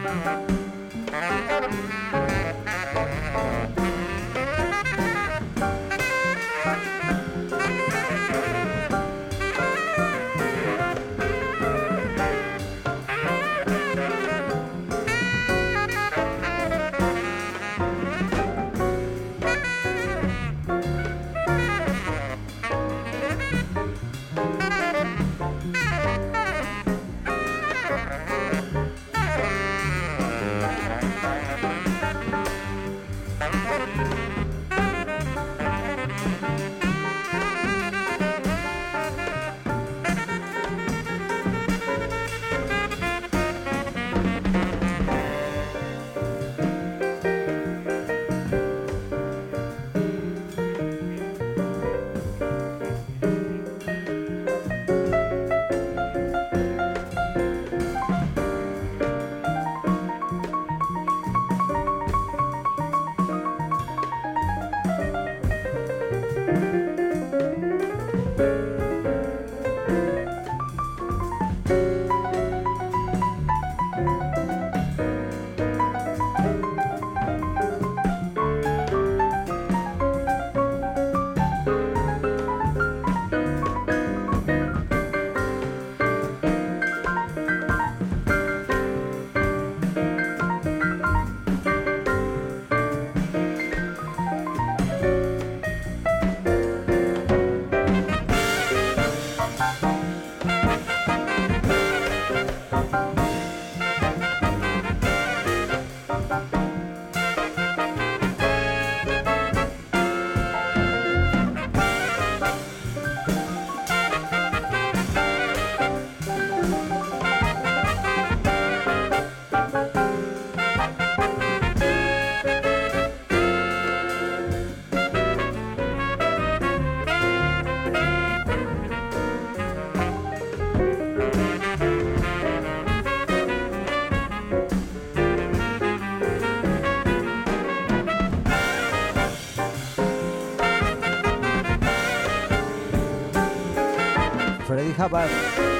Speaker 6: Freddie Hubbard,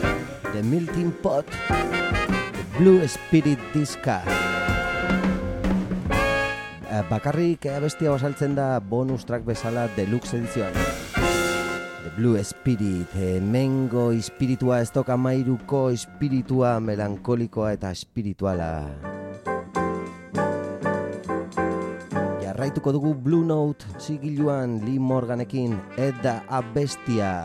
Speaker 6: The Melting Pot, The Blue Spirit Disca. Bakarrik abestia basaltzen da bonus track bezala deluxe edizioan. The Blue Spirit, mengo espiritua ez toka mairuko espiritua melankolikoa eta espirituala. Jarraituko dugu Blue Note zigiluan Lee Morganekin eta abestia.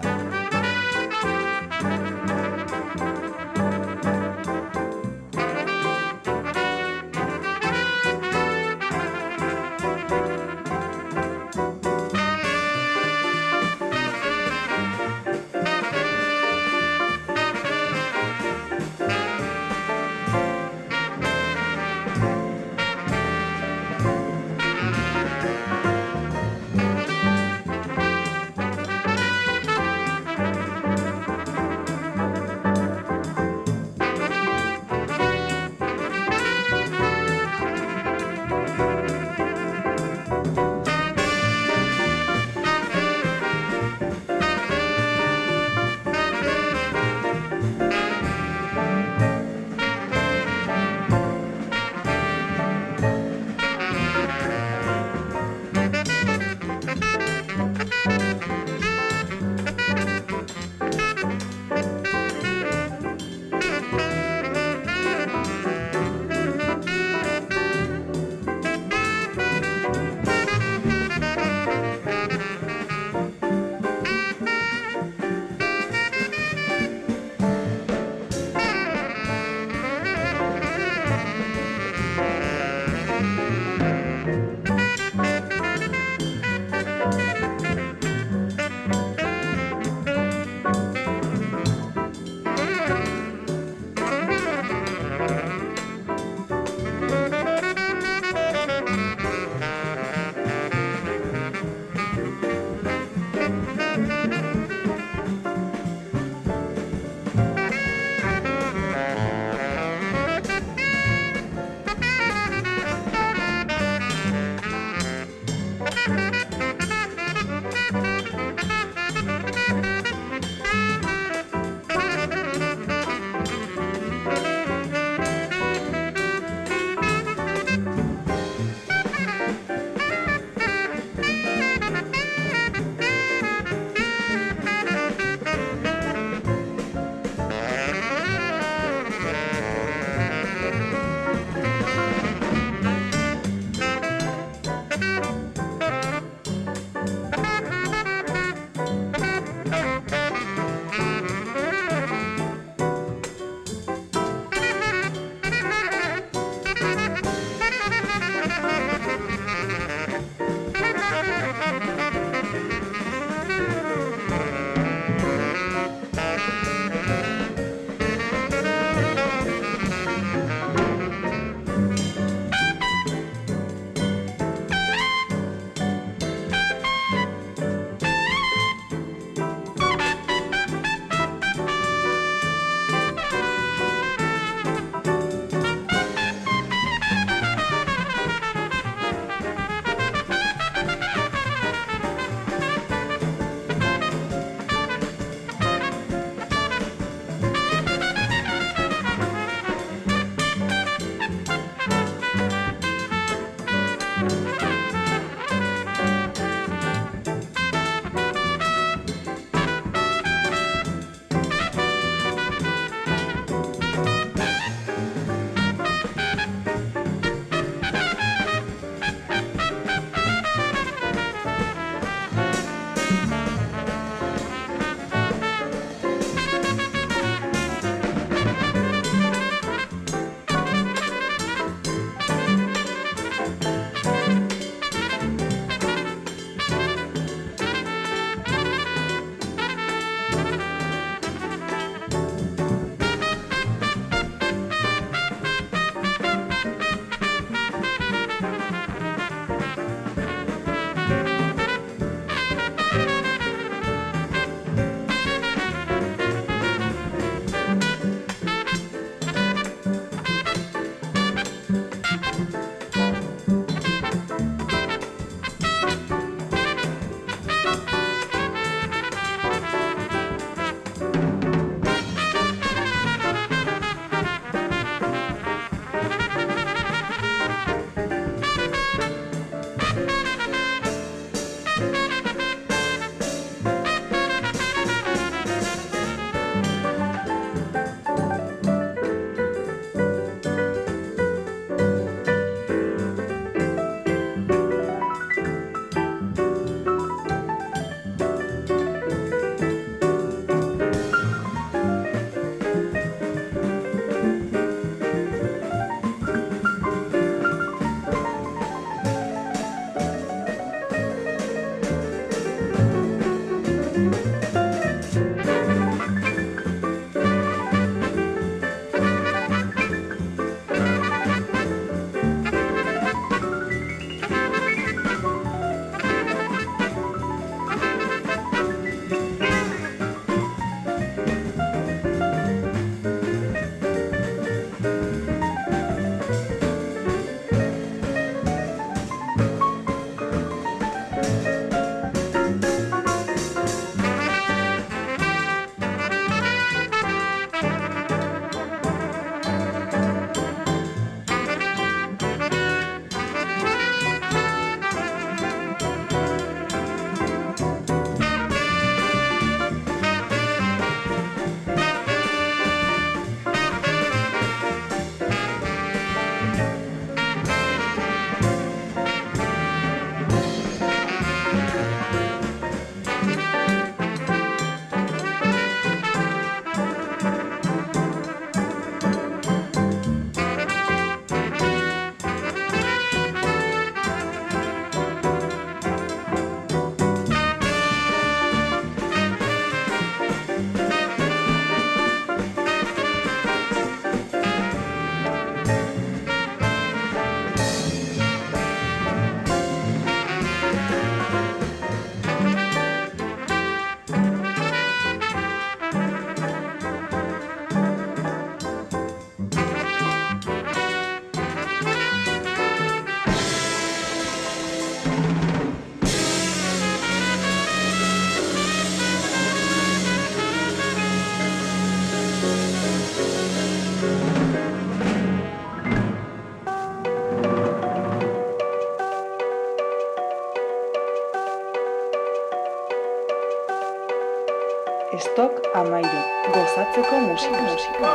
Speaker 3: Stock amairu, gozatzeko musika.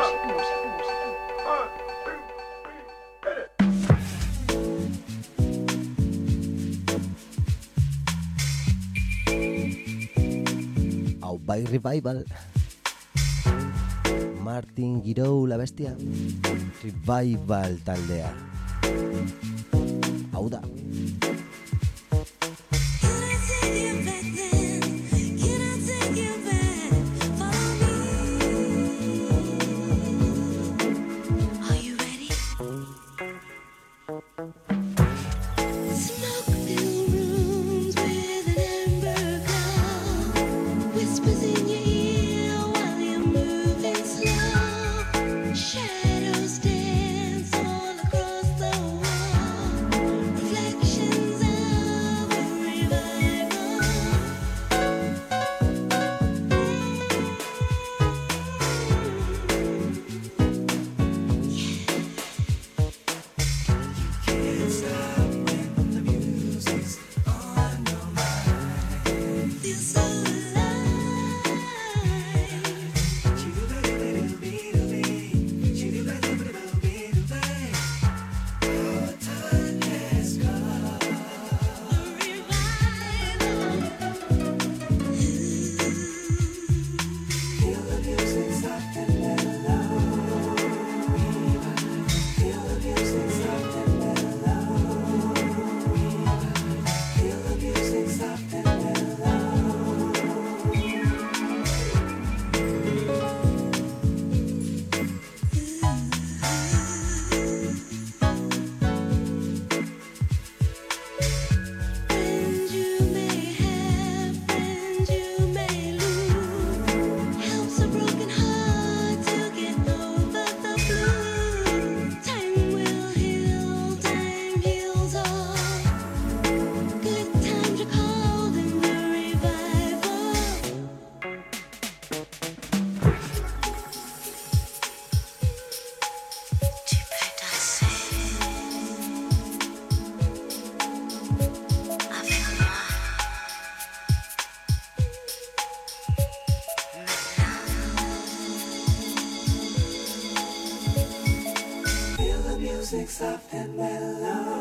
Speaker 6: Hau bai revival. Martin Girou la bestia. Revival taldea. Hau da.
Speaker 21: Shadows dance all across the wall.
Speaker 1: music soft and mellow.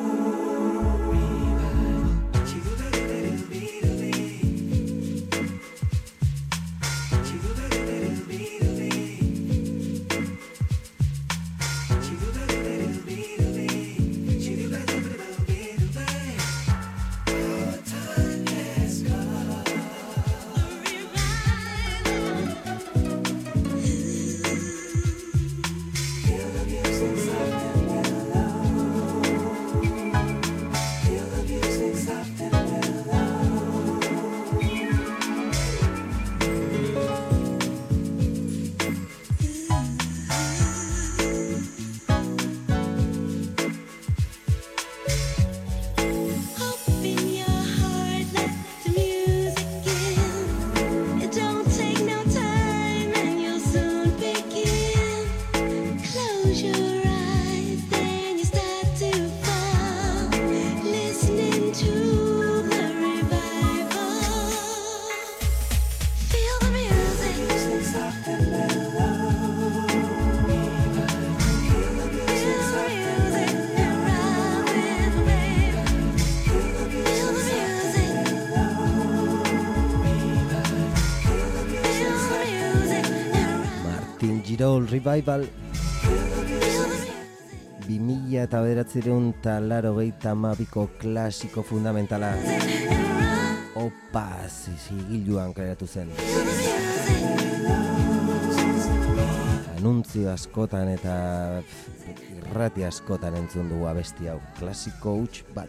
Speaker 6: Girol Revival 2009ko klasiko fundamentala Opa zigiluan kaleratu zen. Anuntzio askotan eta irrati askotan entzun dugu abesti hau, klasiko huts bat.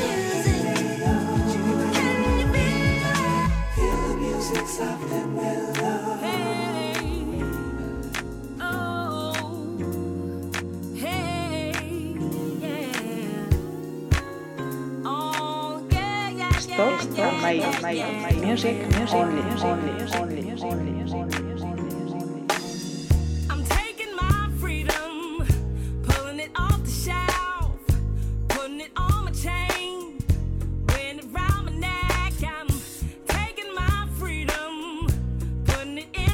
Speaker 3: Music only.
Speaker 21: I'm taking my freedom, pulling it off the shelf, putting it on my chain, wearing it around my neck. I'm taking my freedom, putting it in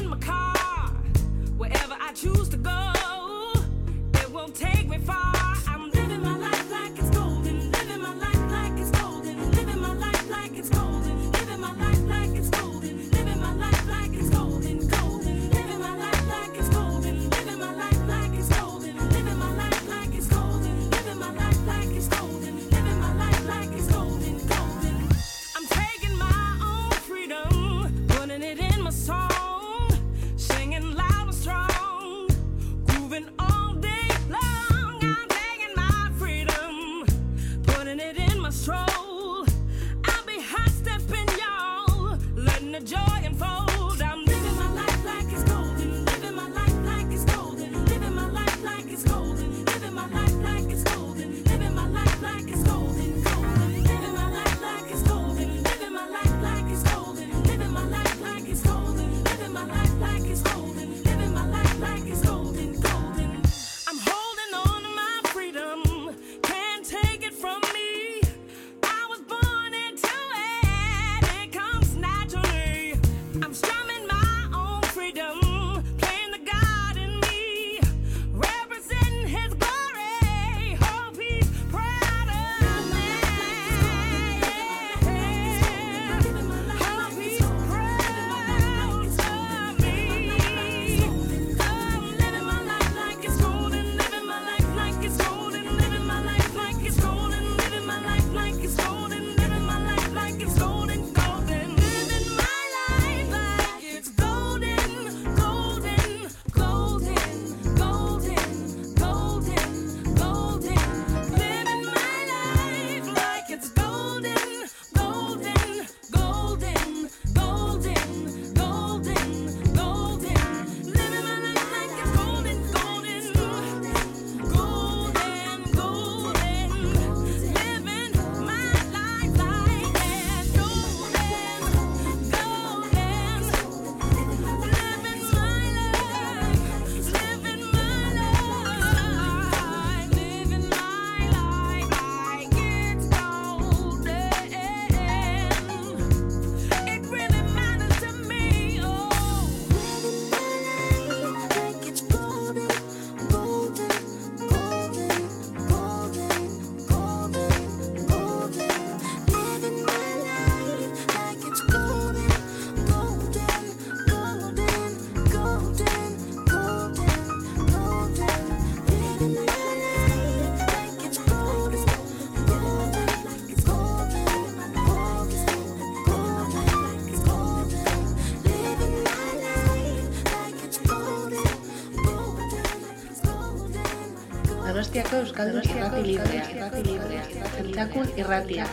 Speaker 15: Donostiako Euskaldun irrati librea. Txantxakun irratia.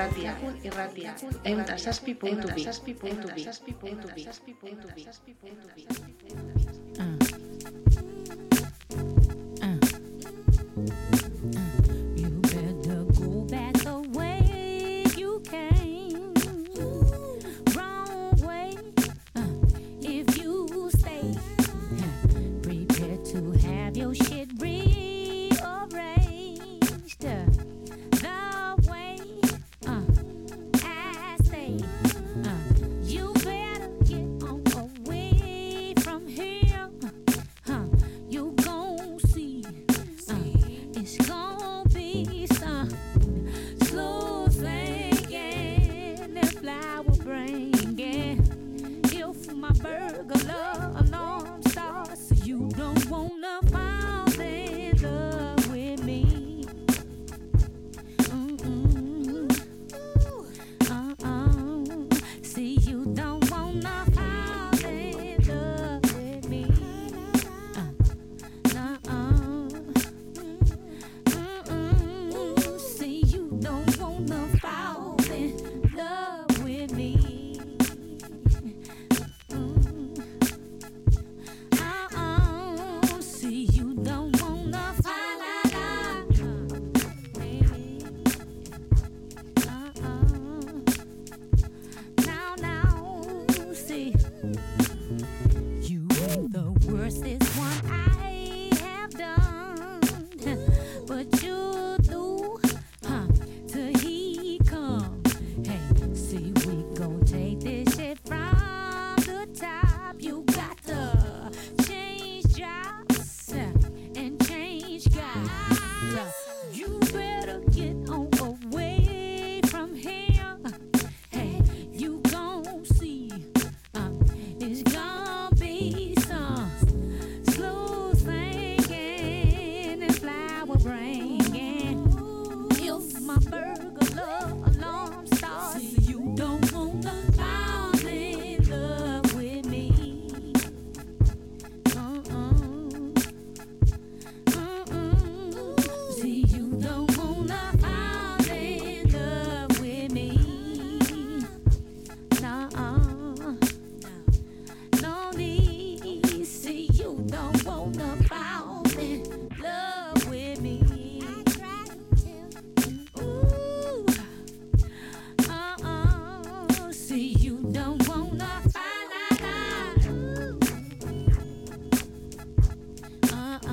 Speaker 15: 107.2.
Speaker 21: You better go back the way you came. Wrong way. If you stay, prepare to have your shit rearranged. The way I stay, you better get on away from here. You gon' see, it's gon' be some slow singing and flower bringing. If my burglar alarm starts, you don't wanna fall in love with me. See, you don't wanna fall in love with me. See, you don't wanna fall in love with me. See, you don't wanna fall in love with me. Now, see, you ain't the worstest one I have done, but you do till he come. Hey, see, we gon' take this shit from the top. You got to change jobs and change guys. You better get on away from here. Hey, you gon' see, it's gon' be some slow singing and flower bringing. If my burglar alarm starts, you don't wanna fall in love with me. See, you don't wanna fall in love with me. No need. See, you don't wanna fall in love with me. See, you don't wanna fall in love.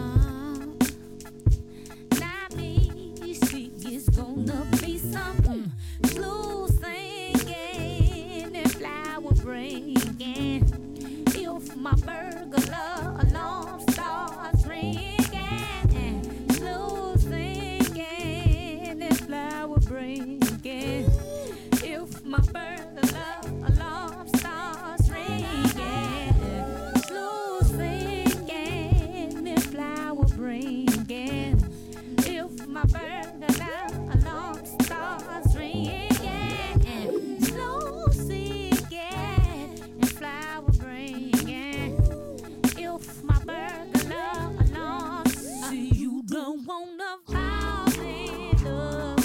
Speaker 21: Not me. See, it's gonna be some slow singing and flower bringing. If my burglar alarm starts ringing, slow singing and flower bringing. If my burglar alarm starts ringing, slow singing and flower bringing. If my burglar alarm starts ringing, slow singing and flower bringing. If my burglar alarm, see, you don't wanna fall in love.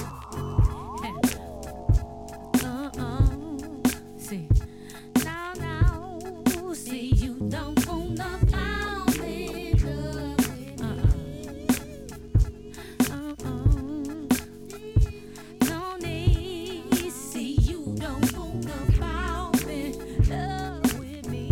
Speaker 21: See, now, see, you don't wanna fall in love with me. No need. See, you don't wanna fall in love with me.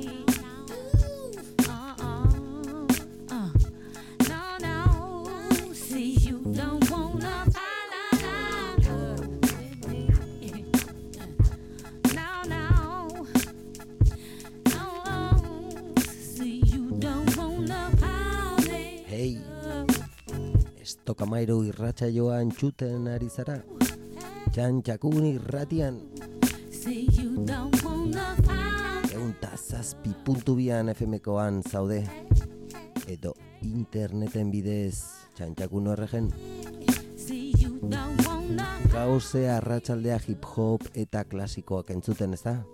Speaker 21: No, see, you don't wanna fall in love with me. No, see, you don't wanna fall in
Speaker 6: Hey, Estokamairu irratsaioa entzuten ari zara? Txantxakun irratian
Speaker 21: See, you don't wanna fall.
Speaker 6: 107.2 FM-koan zaude, edo interneten bidez Txantxakun horregen.
Speaker 21: See, you don't wanna
Speaker 6: Gauze arratsaldea hip-hop eta klasikoak entzuten, ez da?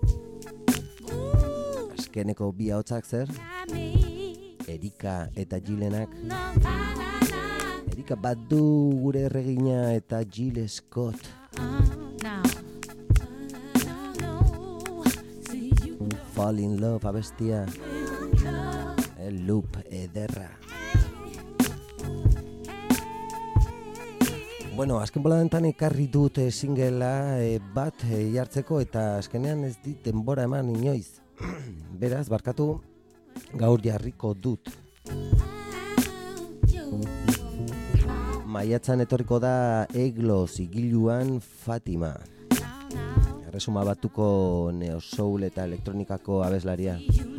Speaker 6: Azkeneko bi ahotsak zer? Erika eta Gilenak. Erika Badu gure erregina eta Jill Scott. Fall in Love abestia. El loop ederra. Bueno, azken boladentan ekarri dut singela bat jartzeko eta azkenean ez dit denbora eman inoiz. Beraz, barkatu, gaur jarriko dut. Maiatzan etorriko da Eglo zigiluan Fatima. Erresuma batuko neo-soul eta elektronikako abeslaria.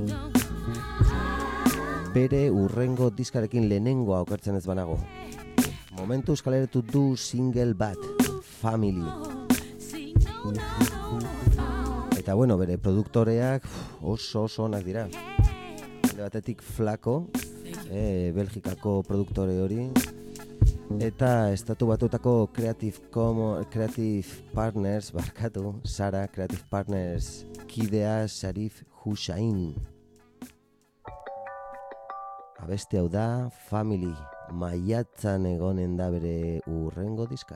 Speaker 6: Bere urrengo diskarekin lehenengoa okertzen ez banago. Momentuz kaleretu du single bat, Family. Eta bueno, bere produktoreak oso onak dira. Alde batetik Flaco, Belgikako produktore hori, eta estatu batuetako Creative Partners, Sara Creative Partners kidea Sharif Hussain. Abeste hau da Family, maiatzan egonen da bere urrengo diska.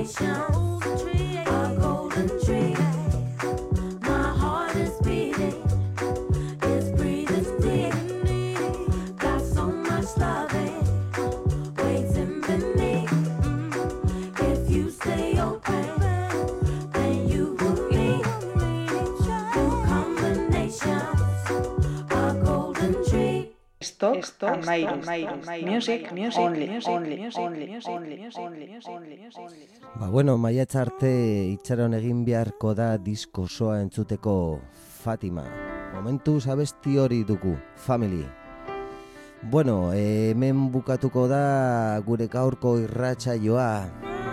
Speaker 21: A golden tree, my heart is beating.
Speaker 3: Stock and Mayris. Music only.
Speaker 6: Bueno, maiatz arte itxaron egin beharko da disko osoa entzuteko Fatima. Momentuz abesti hori dugu, Family. Bueno, hemen bukatuko da gure gaurko irratsaioa.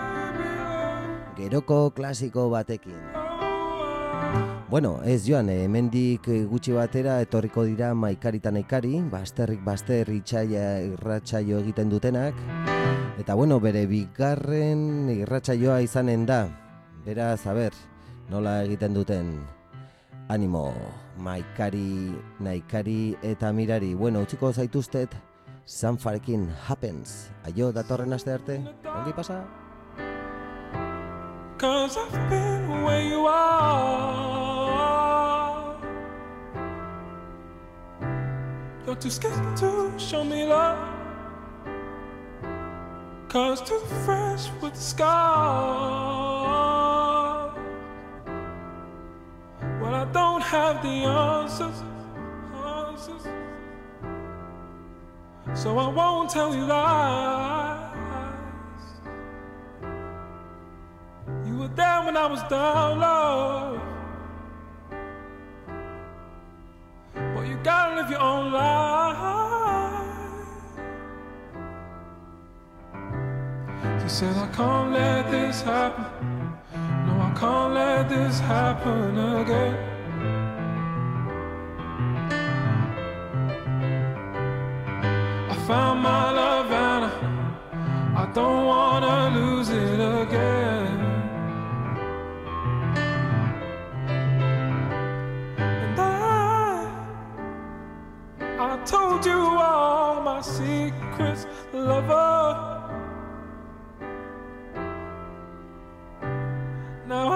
Speaker 6: Geroko klasiko batekin. Bueno, ez joan, hemendik gutxi batera etorriko dira Maikari eta Naikari, bazterrik bazter irratsaio egiten dutenak. Eta bueno, bere bigarren irratsaioa izanen da. Beraz, a ber, nola egiten duten. Animo, Maikari, Naikari eta Mirari. Bueno, utziko zaituztet, Sanfarekin Happens. Aio, datorren aste arte, ongi pasa?
Speaker 1: 'Cause I've been where you are. You're too scared to show me love, 'cause too fresh with the scar. Well, I don't have the answers, so I won't tell you lies. You were there when I was down low, but you gotta live your own life. She said, I can't let this happen. No, I can't let this happen again. I found my love and I don't wanna lose it again. I told you all my secrets, lover. Now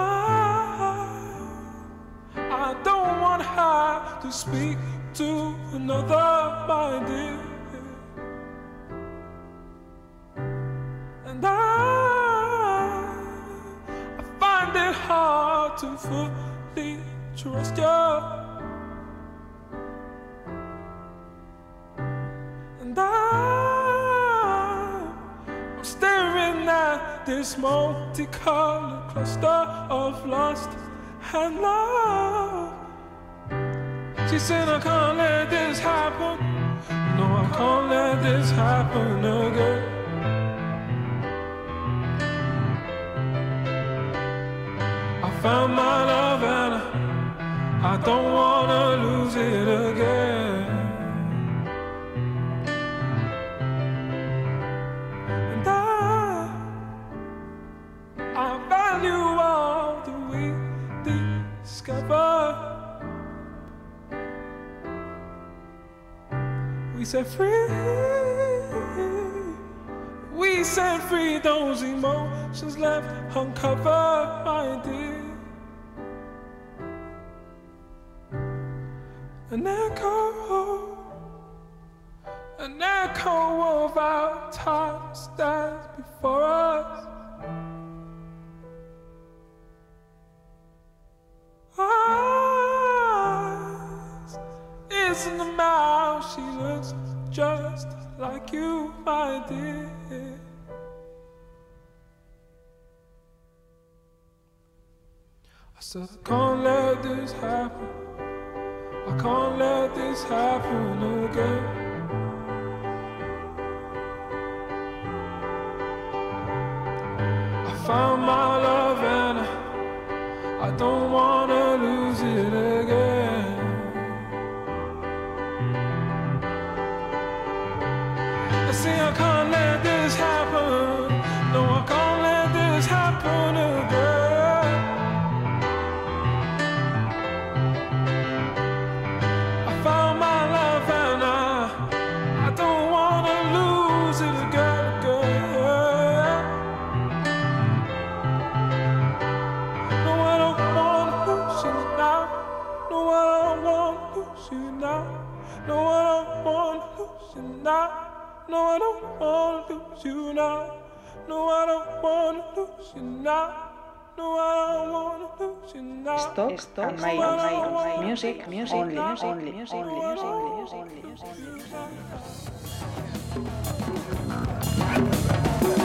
Speaker 1: I don't want to have to speak to another, my dear. And I find it hard to fully trust you. And I'm staring at this multicolored cluster of lust and love. She said, I can't let this happen. No, I can't let this happen again. I found my love and I don't wanna lose it again. I value all that we discover. We set free. We set free those emotions left uncovered, my dear. An echo of our time stands before us. Eyes isn't a mouse, she looks just like you, my dear. I said, I can't let this happen. I can't let this happen again. I found my love and I don't wanna lose it again. I say I can't let this happen. No, I can't let this happen again. I found my love and I don't wanna lose it again. No, I don't wanna lose you now. No, I don't wanna lose you now. No, I don't wanna lose you now. No, I don't wanna lose you now. No, I don't wanna lose you now.
Speaker 3: Stop and Miles. Music only.